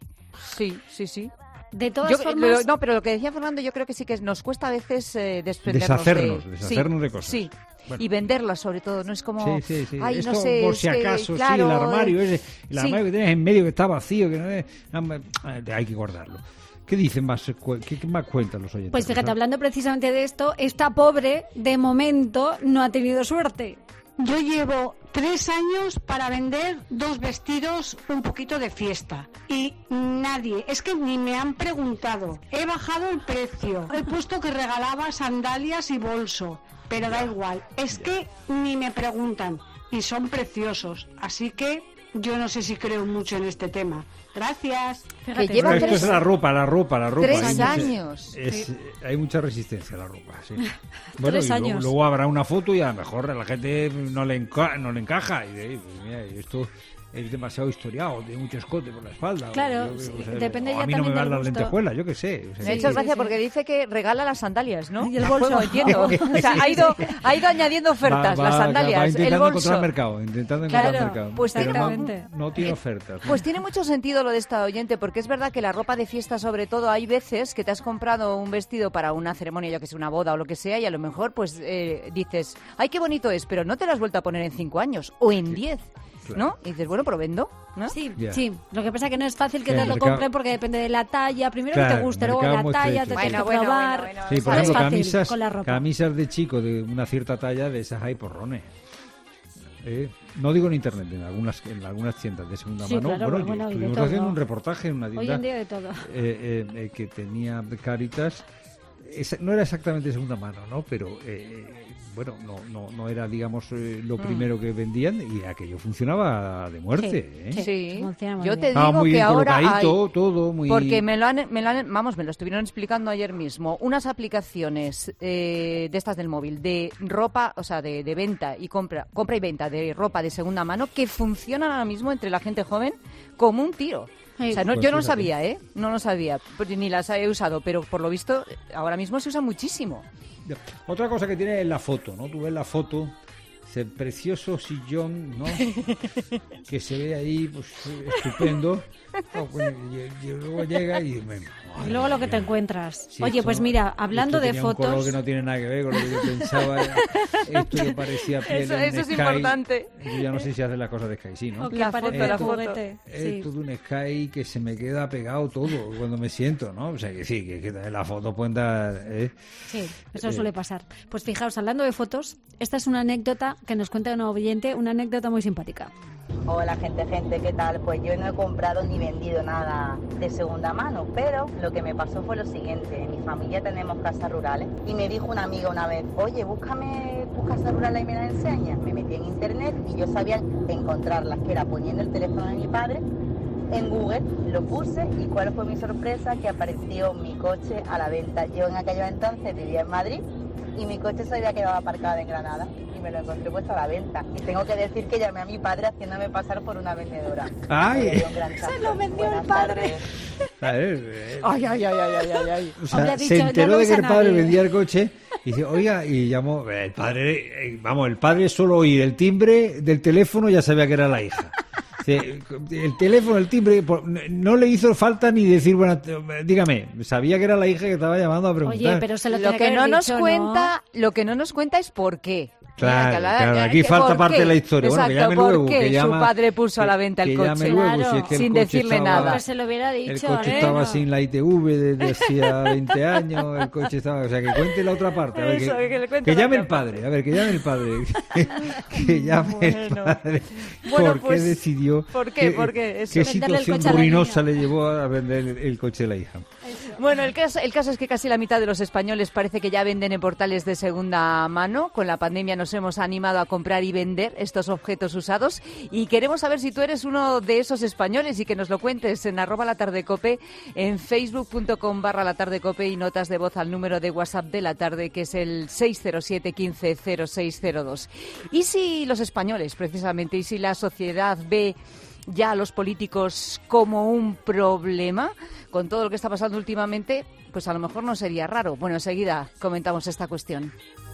Sí. De todas formas... No, pero lo que decía Fernando, yo creo que sí que nos cuesta a veces desprendernos deshacernos de cosas. Sí. Bueno. Y venderlas sobre todo, no es como... Sí. Ay, esto, no sé, por si acaso, claro, el armario ese, el armario que tienes en medio que está vacío, que hay que guardarlo. ¿Qué dicen más? ¿Qué más cuentan los oyentes? Pues fíjate, hablando precisamente de esto, esta pobre, de momento, no ha tenido suerte. Yo llevo 3 años para vender 2 vestidos un poquito de fiesta y nadie, es que ni me han preguntado. He bajado el precio, he puesto que regalaba sandalias y bolso, pero da igual, es que ni me preguntan y son preciosos, así que yo no sé si creo mucho en este tema. Gracias. Que lleva esto es la ropa. 3 años. Hay mucha resistencia a la ropa, sí. Bueno, 3 años. Luego habrá una foto y a lo mejor a la gente no le encaja. Y pues mira, esto es demasiado historiado, tiene mucho escote por la espalda. Claro, depende ya a mí también no me van del las gusto. lentejuelas, yo qué sé. O sea, me ha hecho gracia porque dice que regala las sandalias, ¿no? Y el bolso. Entiendo. O sea, ha ido añadiendo ofertas, las sandalias, va el intentando bolso. encontrar mercado. Pues pero exactamente. no tiene ofertas. Pues tiene mucho sentido lo de esta oyente, porque es verdad que la ropa de fiesta, sobre todo, hay veces que te has comprado un vestido para una ceremonia, yo que sé, una boda o lo que sea, y a lo mejor pues dices, ay, qué bonito es, pero no te lo has vuelto a poner en 5 años o en 10. ¿No? Y dices, bueno, pero vendo, ¿no? Sí. Lo que pasa es que no es fácil que te lo compren porque depende de la talla. Primero que te guste, luego la talla, te tienes que probar. Sí, por no ejemplo, es fácil con la ropa. Camisas de chico de una cierta talla, de esas hay porrones. No digo en internet, en algunas tiendas de segunda mano. Claro, bueno, estuvimos haciendo un reportaje en una tienda hoy en día de todo. Que tenía Cáritas. No era exactamente de segunda mano, ¿no? Pero bueno, no era, digamos, lo primero que vendían, y aquello funcionaba de muerte. Sí. Funciona Yo te digo que ahora hay, todo muy... porque me lo estuvieron explicando ayer mismo, unas aplicaciones de estas del móvil, de ropa, o sea, de venta y compra y venta de ropa de segunda mano, que funcionan ahora mismo entre la gente joven como un tiro. O sea, yo no lo sabía, no lo sabía, ni las he usado, pero por lo visto ahora mismo se usa muchísimo. Otra cosa que tiene es la foto, ¿no? Tú ves la foto, ese precioso sillón, ¿no? Que se ve ahí, pues, estupendo. Y luego llega y... Y luego lo que te encuentras. Sí, oye, pues mira, hablando de fotos... Un color que no tiene nada que ver con lo que yo pensaba. Esto que parecía piel eso en es Sky. Importante. Yo ya no sé si hace las cosas de Sky, sí, ¿no? La foto. Es todo un Sky que se me queda pegado todo cuando me siento, ¿no? O sea, que sí, que la foto puede dar... Sí, eso suele pasar. Pues fijaos, hablando de fotos, esta es una anécdota que nos cuenta un oyente una anécdota muy simpática. Hola gente, ¿qué tal? Pues yo no he comprado ni vendido nada de segunda mano, pero lo que me pasó fue lo siguiente. En mi familia tenemos casas rurales y me dijo una amiga una vez, oye, búscame tu casa rural y me la enseñas. Me metí en internet y yo sabía encontrarlas, que era poniendo el teléfono de mi padre en Google, lo puse y cuál fue mi sorpresa, que apareció mi coche a la venta. Yo en aquellos entonces vivía en Madrid y mi coche se había quedado aparcado en Granada. Me lo encontré puesto a la venta. Y tengo que decir que llamé a mi padre haciéndome pasar por una vendedora. ¡Ay! Se lo vendió el padre. Ay. O sea, se enteró de que el padre vendía el coche y dice, oiga, y llamó, el padre solo oír el timbre del teléfono ya sabía que era la hija. El teléfono, el timbre, no le hizo falta ni decir, bueno, dígame, sabía que era la hija que estaba llamando a preguntar. Oye, pero se lo que no nos dicho, cuenta, ¿no? Lo que no nos cuenta es por qué. Claro, aquí falta parte de la historia. Exacto, bueno, que llame luego, ¿por qué que llama, su padre puso a la venta el coche? Luego, si es que sin decirle nada. Pues se lo hubiera dicho. El coche estaba sin la ITV desde hacía 20 años, el coche estaba... O sea, que cuente la otra parte. A ver, que llame el padre, que llame el padre. Que llame el padre. ¿Por qué decidió? ¿Por qué? ¿Qué situación ruinosa le llevó a vender el coche de la hija? Bueno, el caso es que casi la mitad de los españoles parece que ya venden en portales de segunda mano. Con la pandemia nos hemos animado a comprar y vender estos objetos usados y queremos saber si tú eres uno de esos españoles y que nos lo cuentes en @latardecope, en facebook.com/latardecope y notas de voz al número de WhatsApp de la tarde, que es el 607 15 0602. ¿Y si los españoles, precisamente, y si la sociedad ve ya a los políticos como un problema? Con todo lo que está pasando últimamente, pues a lo mejor no sería raro. Bueno, enseguida comentamos esta cuestión.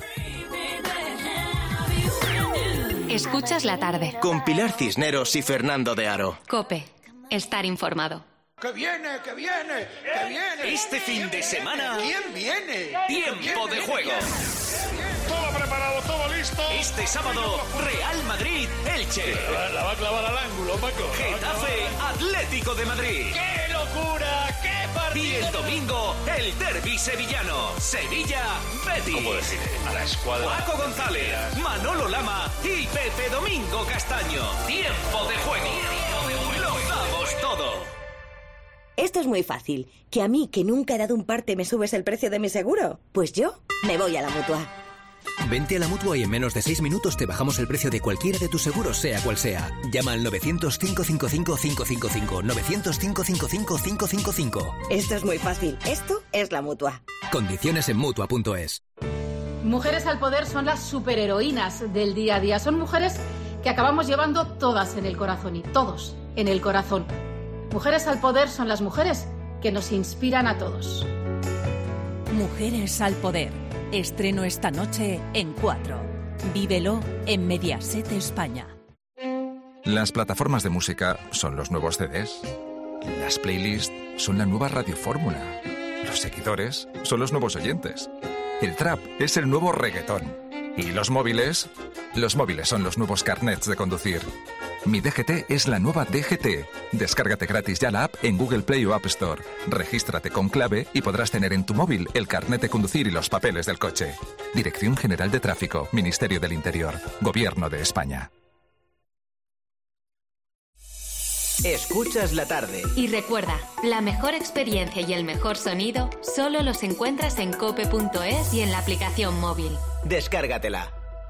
Escuchas la tarde. Con Pilar Cisneros y Fernando de Aro. COPE. Estar informado. ¡Que viene! Este fin de semana... ¿Quién viene? ¡Tiempo de juego! Todo preparado, todo listo. Este sábado, Real Madrid, Elche. La va a clavar al ángulo, Paco. Getafe, Atlético de Madrid. ¡Qué locura! ¡Qué partido! Y el domingo, el derbi sevillano. Sevilla, Betis. ¿Cómo decir? A la escuadra. Paco González, Manolo Lama y Pepe Domingo Castaño. Tiempo de juego. Lo damos todo. Esto es muy fácil. ¿Que a mí, que nunca he dado un parte, me subes el precio de mi seguro? Pues yo me voy a la Mutua. Vente a la Mutua y en menos de 6 minutos te bajamos el precio de cualquiera de tus seguros, sea cual sea. Llama al 900-555-555. 900-555-555. Esto es muy fácil. Esto es la Mutua. Condiciones en Mutua.es. Mujeres al poder son las superheroínas del día a día. Son mujeres que acabamos llevando todas en el corazón y todos en el corazón. Mujeres al poder son las mujeres que nos inspiran a todos. Mujeres al poder. Estreno esta noche en 4. Vívelo en Mediaset España. Las plataformas de música son los nuevos CDs. Las playlists son la nueva radiofórmula. Los seguidores son los nuevos oyentes. El trap es el nuevo reggaetón. ¿Y los móviles? Los móviles son los nuevos carnets de conducir. Mi DGT es la nueva DGT. Descárgate gratis ya la app en Google Play o App Store. Regístrate con clave y podrás tener en tu móvil el carnet de conducir y los papeles del coche. Dirección General de Tráfico, Ministerio del Interior, Gobierno de España. Escuchas la tarde. Y recuerda, la mejor experiencia y el mejor sonido solo los encuentras en cope.es y en la aplicación móvil. Descárgatela.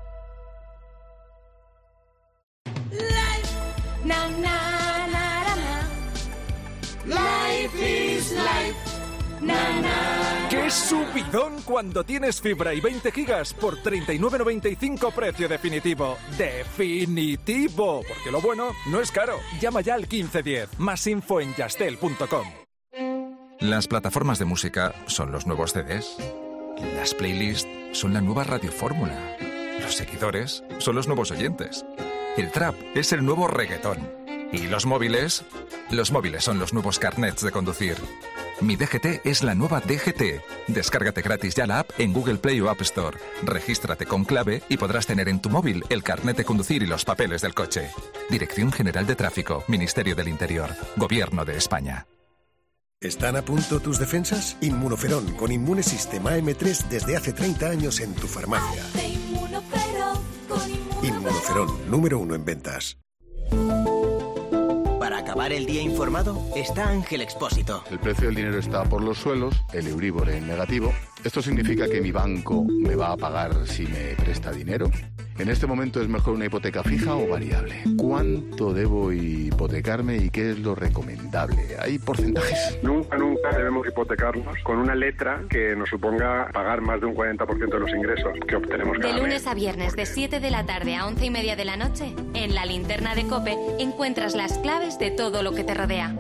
Na, na, na, na, na. Life is life. Na, na. ¡Qué subidón cuando tienes fibra y 20 gigas por 39,95 precio definitivo! ¡Definitivo! Porque lo bueno no es caro. Llama ya al 1510. Más info en yastel.com. Las plataformas de música son los nuevos CDs. Las playlists son la nueva radiofórmula. Los seguidores son los nuevos oyentes. El trap es el nuevo reggaetón. ¿Y los móviles? Los móviles son los nuevos carnets de conducir. Mi DGT es la nueva DGT. Descárgate gratis ya la app en Google Play o App Store. Regístrate con clave y podrás tener en tu móvil el carnet de conducir y los papeles del coche. Dirección General de Tráfico, Ministerio del Interior, Gobierno de España. ¿Están a punto tus defensas? Inmunoferón con Inmunesystem AM3 desde hace 30 años en tu farmacia. Inmunoferón, número 1 en ventas. Para acabar el día informado, está Ángel Expósito. El precio del dinero está por los suelos, el Euribor en negativo. ¿Esto significa que mi banco me va a pagar si me presta dinero? En este momento es mejor una hipoteca fija o variable. ¿Cuánto debo hipotecarme y qué es lo recomendable? ¿Hay porcentajes? Nunca debemos hipotecarnos con una letra que nos suponga pagar más de un 40% de los ingresos que obtenemos cada mes. De lunes a viernes, de 7 de la tarde a 11:30 de la noche, en la linterna de COPE encuentras las claves de todo lo que te rodea.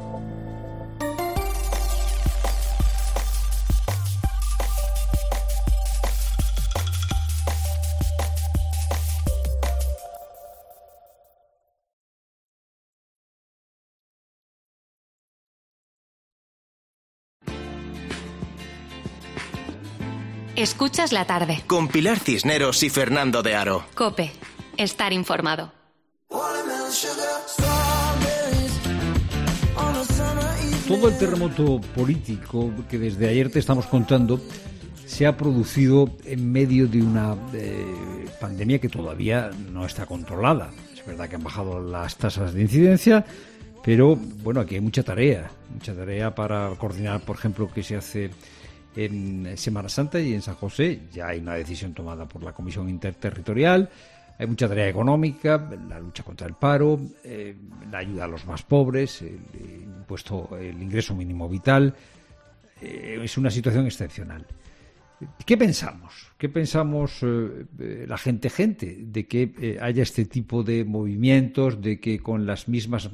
Escuchas la tarde. Con Pilar Cisneros y Fernando de Aro. COPE. Estar informado. Todo el terremoto político que desde ayer te estamos contando se ha producido en medio de una pandemia que todavía no está controlada. Es verdad que han bajado las tasas de incidencia, pero bueno, aquí hay mucha tarea para coordinar, por ejemplo, qué se hace en Semana Santa y en San José. Ya hay una decisión tomada por la Comisión Interterritorial. Hay mucha tarea económica, la lucha contra el paro, la ayuda a los más pobres, el ingreso mínimo vital. Es una situación excepcional. ¿Qué pensamos? ¿Qué pensamos la gente de que haya este tipo de movimientos, de que con las mismas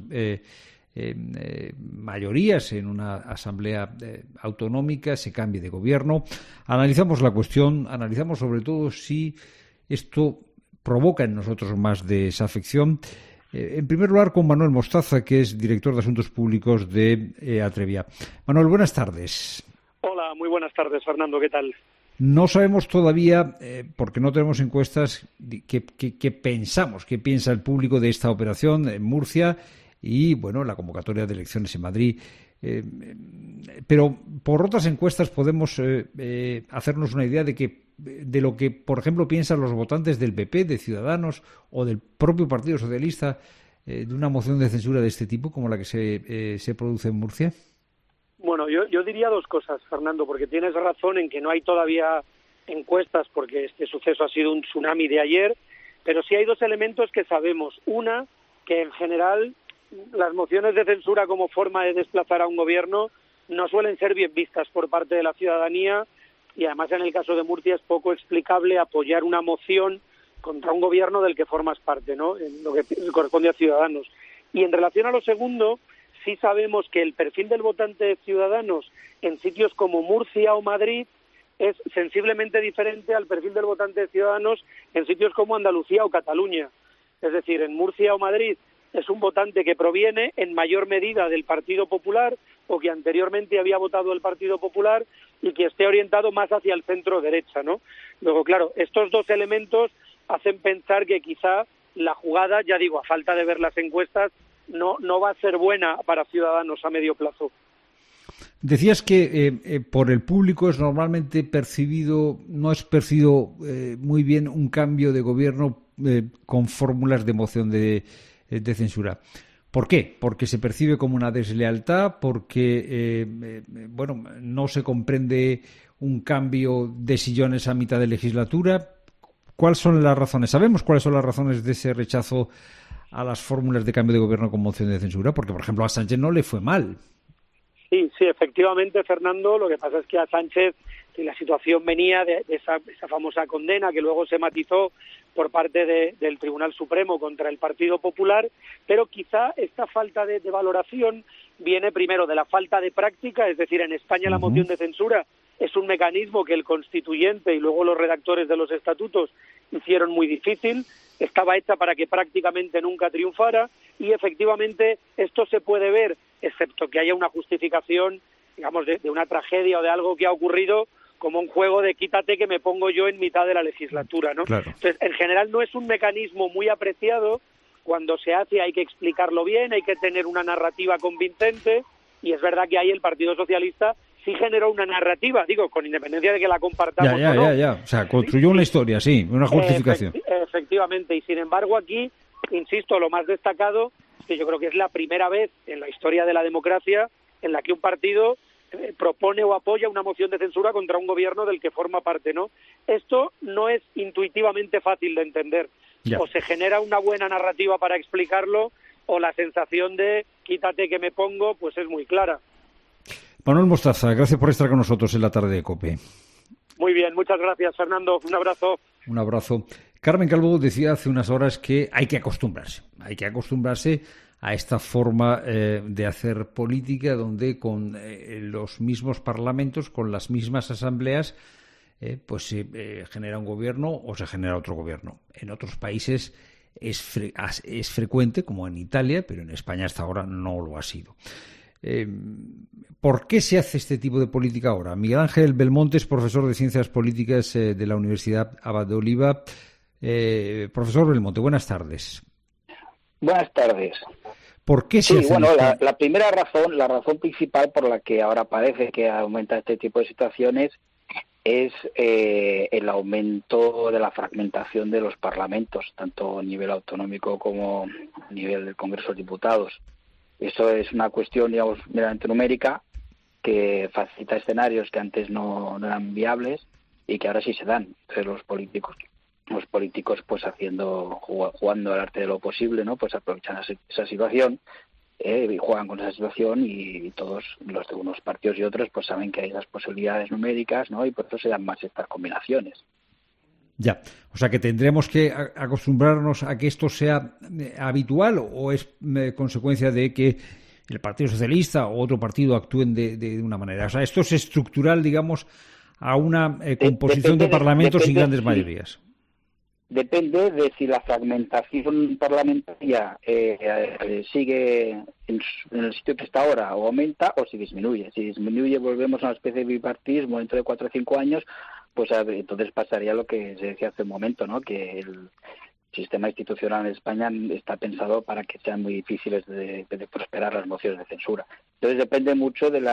mayorías en una asamblea autonómica se cambie de gobierno? Analizamos la cuestión, analizamos sobre todo si esto provoca en nosotros más desafección. En primer lugar, con Manuel Mostaza, que es director de Asuntos Públicos de Atrevia. Manuel, buenas tardes. Hola, muy buenas tardes, Fernando, ¿qué tal? No sabemos todavía, porque no tenemos encuestas, qué pensamos, qué piensa el público de esta operación en Murcia y, bueno, la convocatoria de elecciones en Madrid. Pero por otras encuestas podemos hacernos una idea de lo que, por ejemplo, piensan los votantes del PP, de Ciudadanos o del propio Partido Socialista de una moción de censura de este tipo como la que se produce en Murcia. Bueno, yo diría dos cosas, Fernando, porque tienes razón en que no hay todavía encuestas porque este suceso ha sido un tsunami de ayer, pero sí hay dos elementos que sabemos. Una, que en general las mociones de censura como forma de desplazar a un gobierno no suelen ser bien vistas por parte de la ciudadanía y además en el caso de Murcia es poco explicable apoyar una moción contra un gobierno del que formas parte, ¿no? En lo que corresponde a Ciudadanos. Y en relación a lo segundo, sí sabemos que el perfil del votante de Ciudadanos en sitios como Murcia o Madrid es sensiblemente diferente al perfil del votante de Ciudadanos en sitios como Andalucía o Cataluña. Es decir, en Murcia o Madrid es un votante que proviene en mayor medida del Partido Popular o que anteriormente había votado el Partido Popular y que esté orientado más hacia el centro-derecha, ¿no? Luego, claro, estos dos elementos hacen pensar que quizá la jugada, ya digo, a falta de ver las encuestas, no va a ser buena para Ciudadanos a medio plazo. Decías que por el público es normalmente no es percibido muy bien un cambio de gobierno con fórmulas de moción de censura. ¿Por qué? Porque se percibe como una deslealtad, porque no se comprende un cambio de sillones a mitad de legislatura. ¿Cuáles son las razones? ¿Sabemos cuáles son las razones de ese rechazo a las fórmulas de cambio de gobierno con moción de censura? Porque, por ejemplo, a Sánchez no le fue mal. Sí, efectivamente, Fernando. Lo que pasa es que a Sánchez, si la situación venía de esa famosa condena que luego se matizó por parte del Tribunal Supremo contra el Partido Popular, pero quizá esta falta de valoración viene primero de la falta de práctica, es decir, en España la moción de censura es un mecanismo que el constituyente y luego los redactores de los estatutos hicieron muy difícil, estaba hecha para que prácticamente nunca triunfara y efectivamente esto se puede ver, excepto que haya una justificación, digamos, de una tragedia o de algo que ha ocurrido, como un juego de quítate que me pongo yo en mitad de la legislatura, ¿no? Claro. Entonces, en general no es un mecanismo muy apreciado. Cuando se hace hay que explicarlo bien, hay que tener una narrativa convincente y es verdad que ahí el Partido Socialista sí generó una narrativa, digo, con independencia de que la compartamos o no. O sea, construyó una historia, sí, una justificación. Efectivamente, y sin embargo aquí, insisto, lo más destacado es que yo creo que es la primera vez en la historia de la democracia en la que un partido propone o apoya una moción de censura contra un gobierno del que forma parte, ¿no? Esto no es intuitivamente fácil de entender. Ya. O se genera una buena narrativa para explicarlo, o la sensación de quítate que me pongo, pues es muy clara. Manuel Mostaza, gracias por estar con nosotros en la tarde de COPE. Muy bien, muchas gracias, Fernando. Un abrazo. Un abrazo. Carmen Calvo decía hace unas horas que hay que acostumbrarse a esta forma de hacer política, donde con los mismos parlamentos, con las mismas asambleas, pues se genera un gobierno o se genera otro gobierno. En otros países es frecuente, como en Italia, pero en España hasta ahora no lo ha sido. ¿Por qué se hace este tipo de política ahora? Miguel Ángel Belmonte es profesor de Ciencias Políticas de la Universidad Abad de Oliva. Profesor Belmonte, buenas tardes. Buenas tardes. ¿Por qué se hace la primera razón, la razón principal por la que ahora parece que aumenta este tipo de situaciones es el aumento de la fragmentación de los parlamentos, tanto a nivel autonómico como a nivel del Congreso de Diputados. Eso es una cuestión, digamos, meramente numérica, que facilita escenarios que antes no eran viables y que ahora sí se dan. Entonces los políticos pues jugando al arte de lo posible, ¿no? Pues aprovechan esa situación y juegan con esa situación, y todos los de unos partidos y otros pues saben que hay esas posibilidades numéricas, ¿no? Y por eso se dan más estas combinaciones. Ya, o sea que tendremos que acostumbrarnos a que esto sea habitual, o es consecuencia de que el Partido Socialista o otro partido actúen de una manera. O sea, esto es estructural, digamos, a una composición de parlamentos sin grandes mayorías. Depende de si la fragmentación parlamentaria sigue en el sitio que está ahora, o aumenta, o si disminuye. Si disminuye, volvemos a una especie de bipartidismo dentro de 4 o 5 años, pues entonces pasaría lo que se decía hace un momento, ¿no? Que el sistema institucional en España está pensado para que sean muy difíciles de prosperar las mociones de censura. Entonces depende mucho del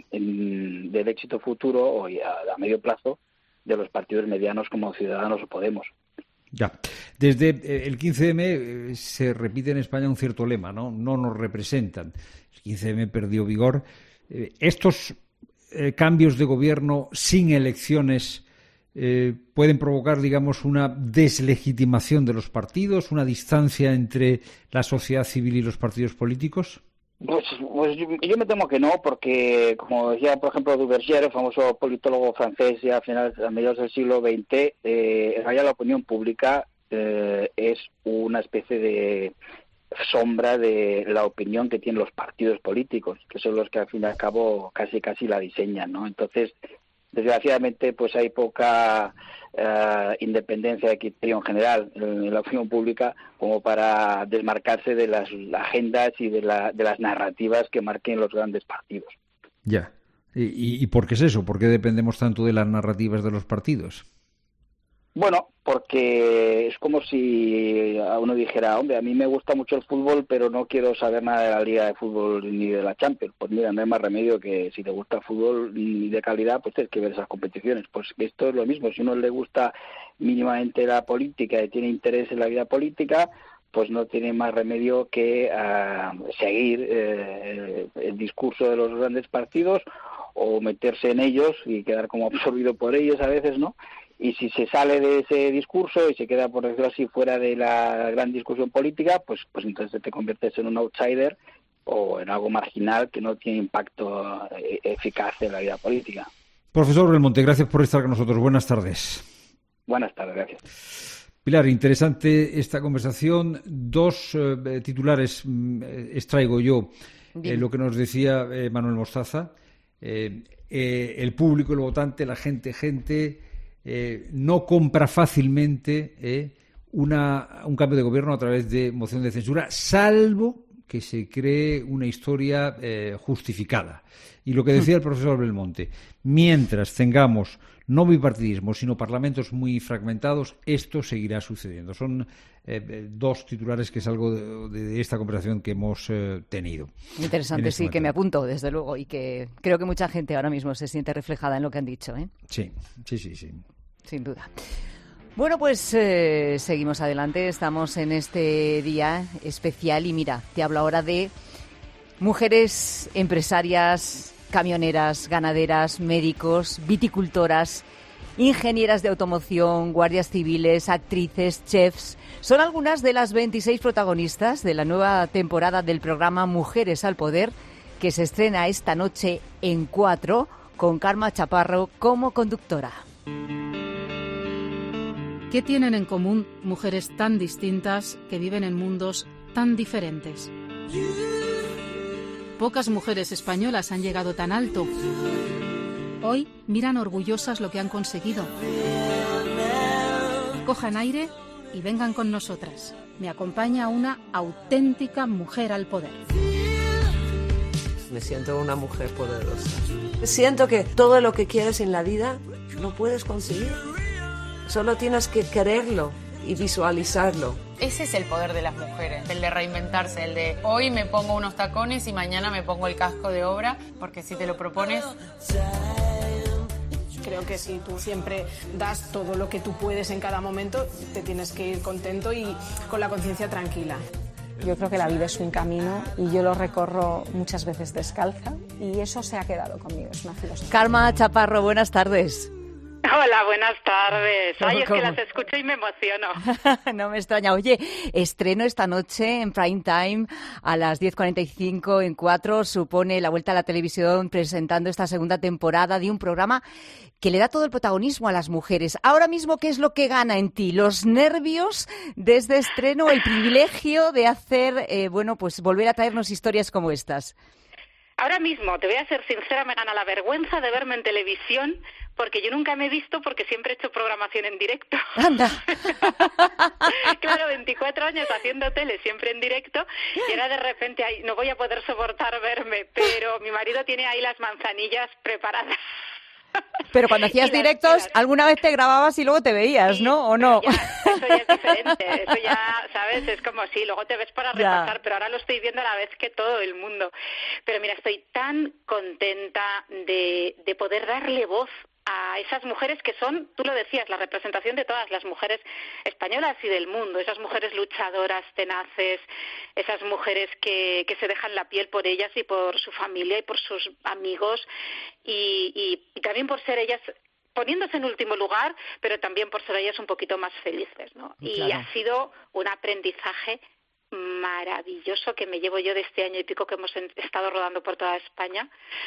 éxito futuro o a medio plazo de los partidos medianos como Ciudadanos o Podemos. Ya. Desde el 15M se repite en España un cierto lema, ¿no? No nos representan. El 15M perdió vigor. Estos cambios de gobierno sin elecciones pueden provocar, digamos, una deslegitimación de los partidos, una distancia entre la sociedad civil y los partidos políticos. Pues yo me temo que no, porque, como decía, por ejemplo, Duverger, el famoso politólogo francés, ya a mediados del siglo XX, en realidad la opinión pública es una especie de sombra de la opinión que tienen los partidos políticos, que son los que al fin y al cabo casi la diseñan, ¿no? Entonces, desgraciadamente, pues hay poca independencia de criterio en general en la opinión pública como para desmarcarse de las agendas y de las narrativas que marquen los grandes partidos. Ya. ¿Y por qué es eso? ¿Por qué dependemos tanto de las narrativas de los partidos? Bueno, porque es como si a uno dijera, hombre, a mí me gusta mucho el fútbol, pero no quiero saber nada de la Liga de Fútbol ni de la Champions. Pues mira, no hay más remedio que si te gusta el fútbol de calidad, pues tienes que ver esas competiciones. Pues esto es lo mismo, si a uno le gusta mínimamente la política y tiene interés en la vida política, pues no tiene más remedio que seguir el discurso de los grandes partidos o meterse en ellos y quedar como absorbido por ellos a veces, ¿no? Y si se sale de ese discurso y se queda, por decirlo así, fuera de la gran discusión política, pues entonces te conviertes en un outsider o en algo marginal que no tiene impacto eficaz en la vida política. Profesor Belmonte, gracias por estar con nosotros. Buenas tardes. Buenas tardes, gracias. Pilar, interesante esta conversación. 2 titulares extraigo yo. Lo que nos decía Manuel Mostaza. El público, el votante, la gente no compra fácilmente un cambio de gobierno a través de moción de censura, salvo que se cree una historia justificada. Y lo que decía el profesor Belmonte, mientras tengamos no bipartidismo, sino parlamentos muy fragmentados, esto seguirá sucediendo. Son dos titulares que es algo de esta conversación que hemos tenido. Interesante, sí, que me apunto, desde luego, y que creo que mucha gente ahora mismo se siente reflejada en lo que han dicho, ¿eh? Sí. Sin duda. Bueno, pues seguimos adelante, estamos en este día especial y mira, te hablo ahora de mujeres empresarias, camioneras, ganaderas, médicos, viticultoras, ingenieras de automoción, guardias civiles, actrices, chefs. Son algunas de las 26 protagonistas de la nueva temporada del programa Mujeres al Poder, que se estrena esta noche en 4, con Karma Chaparro como conductora. ¿Qué tienen en común mujeres tan distintas que viven en mundos tan diferentes? Pocas mujeres españolas han llegado tan alto. Hoy miran orgullosas lo que han conseguido. Cojan aire y vengan con nosotras. Me acompaña una auténtica mujer al poder. Me siento una mujer poderosa. Siento que todo lo que quieres en la vida lo puedes conseguir. Solo tienes que quererlo y visualizarlo. Ese es el poder de las mujeres, el de reinventarse, el de hoy me pongo unos tacones y mañana me pongo el casco de obra, porque si te lo propones... Creo que si tú siempre das todo lo que tú puedes en cada momento, te tienes que ir contento y con la conciencia tranquila. Yo creo que la vida es un camino y yo lo recorro muchas veces descalza y eso se ha quedado conmigo, es una filosofía. Karma Chaparro, buenas tardes. Hola, buenas tardes. Ay, es que las escucho y me emociono. No me extraña. Oye, estreno esta noche en prime time a las 10:45 en 4. Supone la vuelta a la televisión presentando esta segunda temporada de un programa que le da todo el protagonismo a las mujeres. Ahora mismo, ¿qué es lo que gana en ti? ¿Los nervios de este estreno? ¿El privilegio de hacer, pues volver a traernos historias como estas? Ahora mismo, te voy a ser sincera, me gana la vergüenza de verme en televisión, porque yo nunca me he visto porque siempre he hecho programación en directo. ¡Anda! Claro, 24 años haciendo tele, siempre en directo, y ahora de repente no voy a poder soportar verme, pero mi marido tiene ahí las manzanillas preparadas. Pero cuando hacías directos, alguna vez te grababas y luego te veías, sí, ¿no? ¿O no? Ya, eso ya es diferente, eso ya, ¿sabes? Es como sí, luego te ves para repasar, pero ahora lo estoy viendo a la vez que todo el mundo. Pero mira, estoy tan contenta de poder darle voz a esas mujeres que son, tú lo decías, la representación de todas las mujeres españolas y del mundo, esas mujeres luchadoras, tenaces, esas mujeres que se dejan la piel por ellas y por su familia y por sus amigos y también por ser ellas, poniéndose en último lugar, pero también por ser ellas un poquito más felices, ¿no? Claro. Y ha sido un aprendizaje maravilloso que me llevo yo de este año y pico que hemos estado rodando por toda España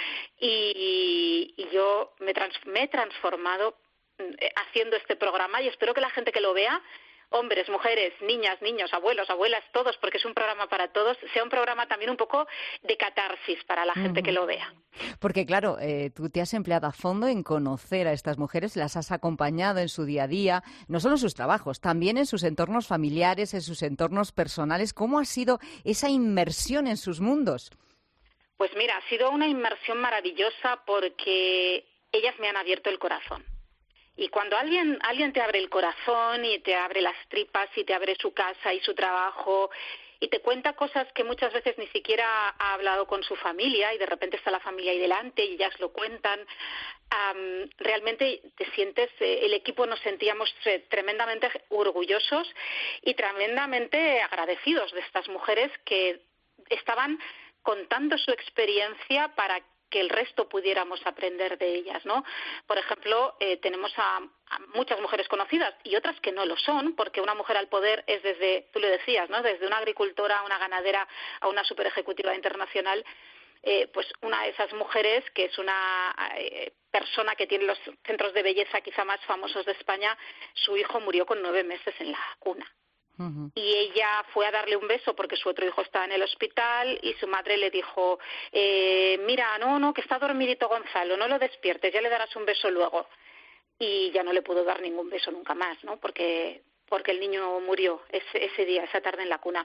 y yo me he transformado haciendo este programa y espero que la gente que lo vea, hombres, mujeres, niñas, niños, abuelos, abuelas, todos, porque es un programa para todos, sea un programa también un poco de catarsis para la gente que lo vea. Porque claro, tú te has empleado a fondo en conocer a estas mujeres, las has acompañado en su día a día, no solo en sus trabajos, también en sus entornos familiares, en sus entornos personales. ¿Cómo ha sido esa inmersión en sus mundos? Pues mira, ha sido una inmersión maravillosa porque ellas me han abierto el corazón. Y cuando alguien te abre el corazón y te abre las tripas y te abre su casa y su trabajo y te cuenta cosas que muchas veces ni siquiera ha hablado con su familia y de repente está la familia ahí delante y ellas lo cuentan, realmente te sientes, el equipo nos sentíamos tremendamente orgullosos y tremendamente agradecidos de estas mujeres que estaban contando su experiencia para que el resto pudiéramos aprender de ellas, ¿no? Por ejemplo, tenemos a muchas mujeres conocidas y otras que no lo son, porque una mujer al poder es desde, tú lo decías, ¿no? Desde una agricultora a una ganadera a una superejecutiva internacional, pues una de esas mujeres que es una persona que tiene los centros de belleza quizá más famosos de España, su hijo murió con 9 meses en la cuna. Y ella fue a darle un beso porque su otro hijo estaba en el hospital y su madre le dijo, mira, no, que está dormidito Gonzalo, no lo despiertes, ya le darás un beso luego. Y ya no le pudo dar ningún beso nunca más, ¿no? Porque el niño murió ese día, esa tarde en la cuna.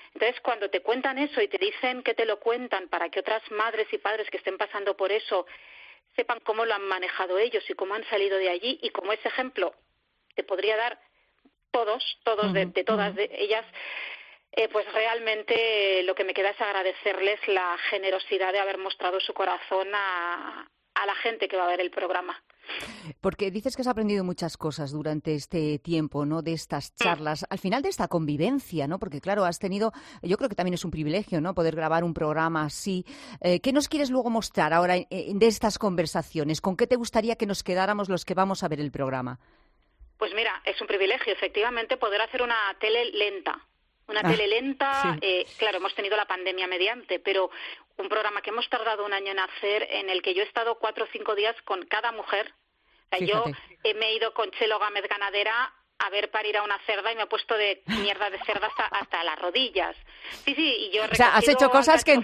Entonces, cuando te cuentan eso y te dicen que te lo cuentan para que otras madres y padres que estén pasando por eso sepan cómo lo han manejado ellos y cómo han salido de allí, y como ese ejemplo te podría dar todos de todas de ellas, pues realmente lo que me queda es agradecerles la generosidad de haber mostrado su corazón a la gente que va a ver el programa. Porque dices que has aprendido muchas cosas durante este tiempo, ¿no? De estas charlas, al final de esta convivencia, ¿no? Porque claro, has tenido, yo creo que también es un privilegio, ¿no? Poder grabar un programa así. ¿Qué nos quieres luego mostrar ahora de estas conversaciones? ¿Con qué te gustaría que nos quedáramos los que vamos a ver el programa? Pues mira, es un privilegio, efectivamente, poder hacer una tele lenta. Tele lenta, sí. Claro, hemos tenido la pandemia mediante, pero un programa que hemos tardado un año en hacer, en el que yo he estado 4 o 5 días con cada mujer. O sea, yo me he ido con Chelo Gámez Ganadera a ver parir a una cerda y me he puesto de mierda de cerda hasta las rodillas. Sí, y yo... O sea, has hecho cosas que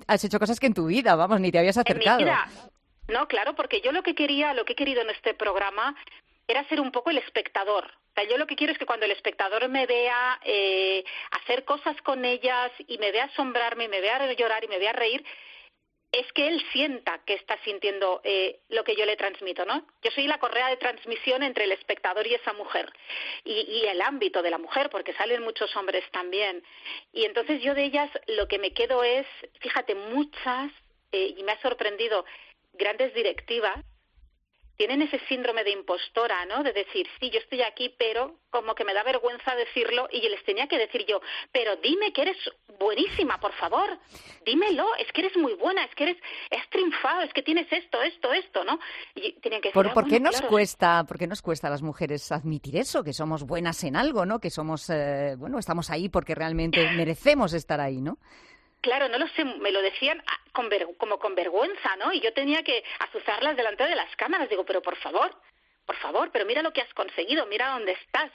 en tu vida, vamos, ni te habías acercado. En mi vida. No, claro, porque yo lo que he querido en este programa era ser un poco el espectador. O sea, yo lo que quiero es que cuando el espectador me vea hacer cosas con ellas y me vea asombrarme, y me vea llorar y me vea reír, es que él sienta que está sintiendo lo que yo le transmito, ¿no? Yo soy la correa de transmisión entre el espectador y esa mujer, y el ámbito de la mujer, porque salen muchos hombres también. Y entonces yo de ellas lo que me quedo es, fíjate, muchas, y me ha sorprendido, grandes directivas, tienen ese síndrome de impostora, ¿no? De decir, sí, yo estoy aquí, pero como que me da vergüenza decirlo, y les tenía que decir yo, pero dime que eres buenísima, por favor, dímelo, es que eres muy buena, es que has triunfado, es que tienes esto, ¿no? Y tenían que decir, ¿Por qué nos cuesta a las mujeres admitir eso, que somos buenas en algo, ¿no? Que somos, estamos ahí porque realmente merecemos estar ahí, ¿no? Claro, no lo sé, me lo decían como con vergüenza, ¿no? Y yo tenía que azuzarlas delante de las cámaras. Digo, pero por favor, pero mira lo que has conseguido, mira dónde estás.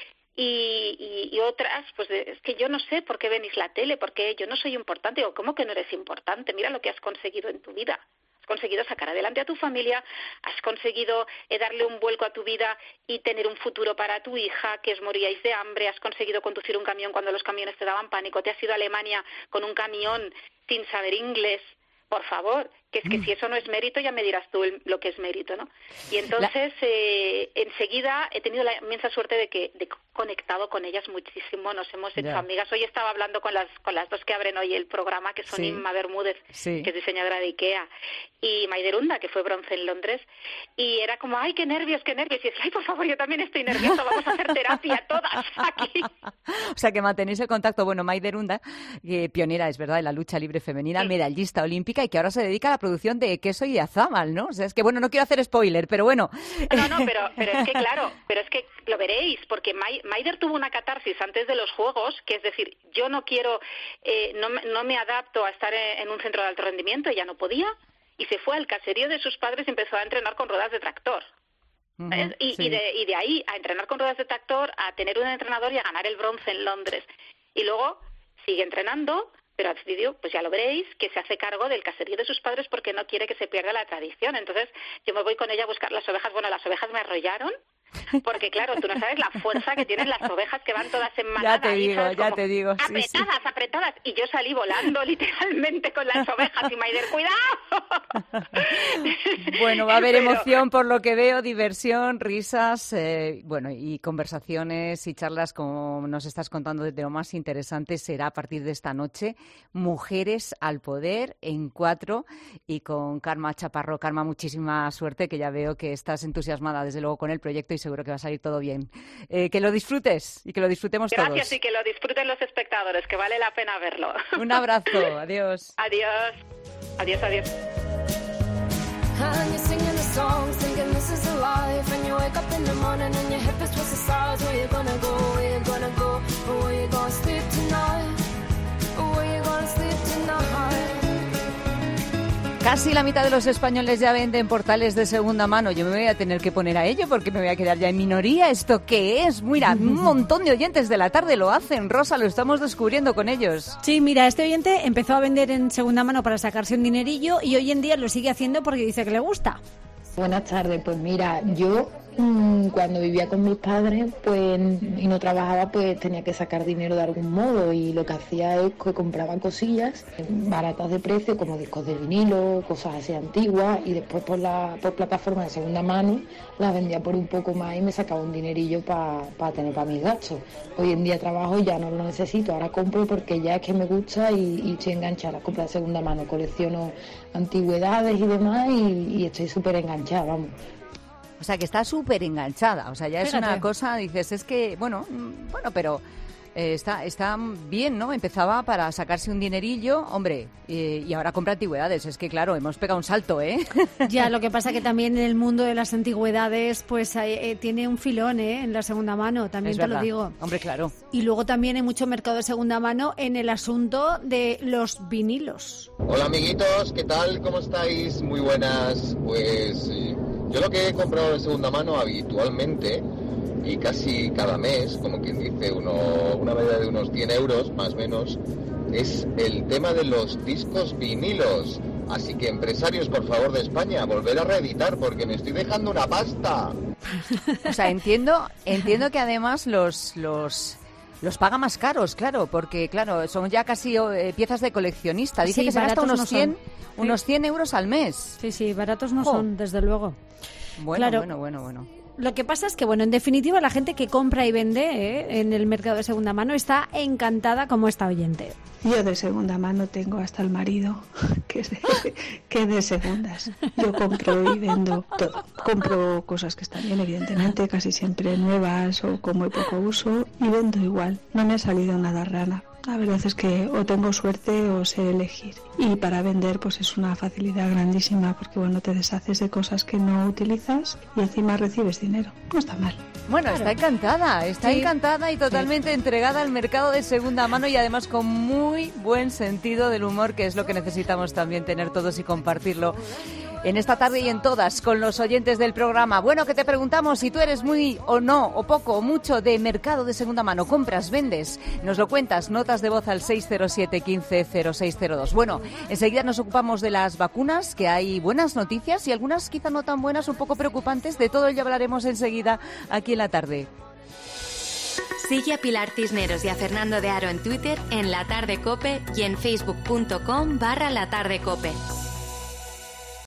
Y otras, pues es que yo no sé por qué venís la tele, porque yo no soy importante. Digo, ¿cómo que no eres importante? Mira lo que has conseguido en tu vida. Has conseguido sacar adelante a tu familia, has conseguido darle un vuelco a tu vida y tener un futuro para tu hija, que os moríais de hambre, has conseguido conducir un camión cuando los camiones te daban pánico, te has ido a Alemania con un camión sin saber inglés. Por favor, que es que si eso no es mérito, ya me dirás tú lo que es mérito, ¿no? Y entonces, enseguida he tenido la inmensa suerte de conectado con ellas muchísimo, nos hemos hecho amigas. Hoy estaba hablando con las dos que abren hoy el programa, que son Inma Bermúdez, que es diseñadora de Ikea, y Maiderunda, que fue bronce en Londres, y era como, ¡ay, qué nervios! Y decía, ¡ay, por favor, yo también estoy nerviosa, vamos a hacer terapia todas aquí! O sea, que mantenéis el contacto. Bueno, Maiderunda, pionera, es verdad, en la lucha libre femenina, medallista olímpica, y que ahora se dedica a la producción de queso y de azábal, ¿no? O sea, es que, bueno, no quiero hacer spoiler, pero bueno. No, pero es que, claro, pero es que lo veréis, porque Maider tuvo una catarsis antes de los Juegos, que es decir, yo no quiero, no me adapto a estar en un centro de alto rendimiento, ella no podía, y se fue al caserío de sus padres y empezó a entrenar con ruedas de tractor. Y de ahí a entrenar con ruedas de tractor, a tener un entrenador y a ganar el bronce en Londres. Y luego sigue entrenando, pero ha decidido, pues ya lo veréis, que se hace cargo del caserío de sus padres porque no quiere que se pierda la tradición. Entonces yo me voy con ella a buscar las ovejas. Bueno, las ovejas me arrollaron, porque claro, tú no sabes la fuerza que tienen las ovejas, que van todas en manada. Ya te digo. Apretadas. Y yo salí volando literalmente con las ovejas y Maider, ¡cuidado! Bueno, va a haber emoción por lo que veo, diversión, risas, y conversaciones y charlas, como nos estás contando, de lo más interesante será a partir de esta noche. Mujeres al Poder en 4 y con Karma Chaparro. Karma, muchísima suerte, que ya veo que estás entusiasmada desde luego con el proyecto y seguro que va a salir todo bien. Que lo disfrutes y que lo disfrutemos todos. Gracias, y que lo disfruten los espectadores, que vale la pena verlo. Un abrazo, adiós. Adiós. Casi la mitad de los españoles ya venden portales de segunda mano. Yo me voy a tener que poner a ello porque me voy a quedar ya en minoría. ¿Esto qué es? Mira, un montón de oyentes de la tarde lo hacen. Rosa, lo estamos descubriendo con ellos. Sí, mira, este oyente empezó a vender en segunda mano para sacarse un dinerillo y hoy en día lo sigue haciendo porque dice que le gusta. Buenas tardes, pues mira, yo Cuando vivía con mis padres pues y no trabajaba, pues tenía que sacar dinero de algún modo, y lo que hacía es que compraba cosillas baratas de precio como discos de vinilo, cosas así antiguas, y después por plataformas de segunda mano las vendía por un poco más y me sacaba un dinerillo para tener para mis gastos. Hoy en día trabajo y ya no lo necesito, ahora compro porque ya es que me gusta y estoy enganchada a comprar de segunda mano, colecciono antigüedades y demás y estoy súper enganchada, vamos. O sea, que está súper enganchada. O sea, ya Fíjate. Es una cosa, dices, es que, bueno, pero está bien, ¿no? Empezaba para sacarse un dinerillo, hombre, y ahora compra antigüedades. Es que, claro, hemos pegado un salto, ¿eh? Ya, lo que pasa que también en el mundo de las antigüedades, pues tiene un filón, en la segunda mano, también es te verdad. Lo digo. Hombre, claro. Y luego también hay mucho mercado de segunda mano en el asunto de los vinilos. Hola, amiguitos, ¿qué tal? ¿Cómo estáis? Muy buenas. Pues yo lo que he comprado de segunda mano habitualmente y casi cada mes, como quien dice, una media de unos 100 euros, más o menos, es el tema de los discos vinilos. Así que, empresarios, por favor, de España, volver a reeditar, porque me estoy dejando una pasta. O sea, entiendo que además los paga más caros, claro, porque, claro, son ya casi piezas de coleccionista. Dice que se gasta unos 100 euros al mes. Sí, baratos no son, desde luego. Bueno. Lo que pasa es que, bueno, en definitiva, la gente que compra y vende en el mercado de segunda mano está encantada como esta oyente. Yo de segunda mano tengo hasta el marido, que es de segundas. Yo compro y vendo todo. Compro cosas que están bien, evidentemente, casi siempre nuevas o con muy poco uso, y vendo igual. No me ha salido nada rana. La verdad es que o tengo suerte o sé elegir. Y para vender pues es una facilidad grandísima, porque bueno, te deshaces de cosas que no utilizas y encima recibes dinero. No está mal. Bueno, claro. Está encantada y totalmente entregada al mercado de segunda mano, y además con muy buen sentido del humor, que es lo que necesitamos también tener todos y compartirlo en esta tarde y en todas con los oyentes del programa. Bueno, que te preguntamos si tú eres muy o no, o poco o mucho de mercado de segunda mano. ¿Compras, vendes? Nos lo cuentas, notas de voz al 607 15 0602. Bueno, enseguida nos ocupamos de las vacunas, que hay buenas noticias y algunas quizá no tan buenas, un poco preocupantes. De todo ello hablaremos enseguida aquí en la tarde. Sigue a Pilar Cisneros y a Fernando de Aro en Twitter, en La Tarde COPE y en facebook.com/latardecope.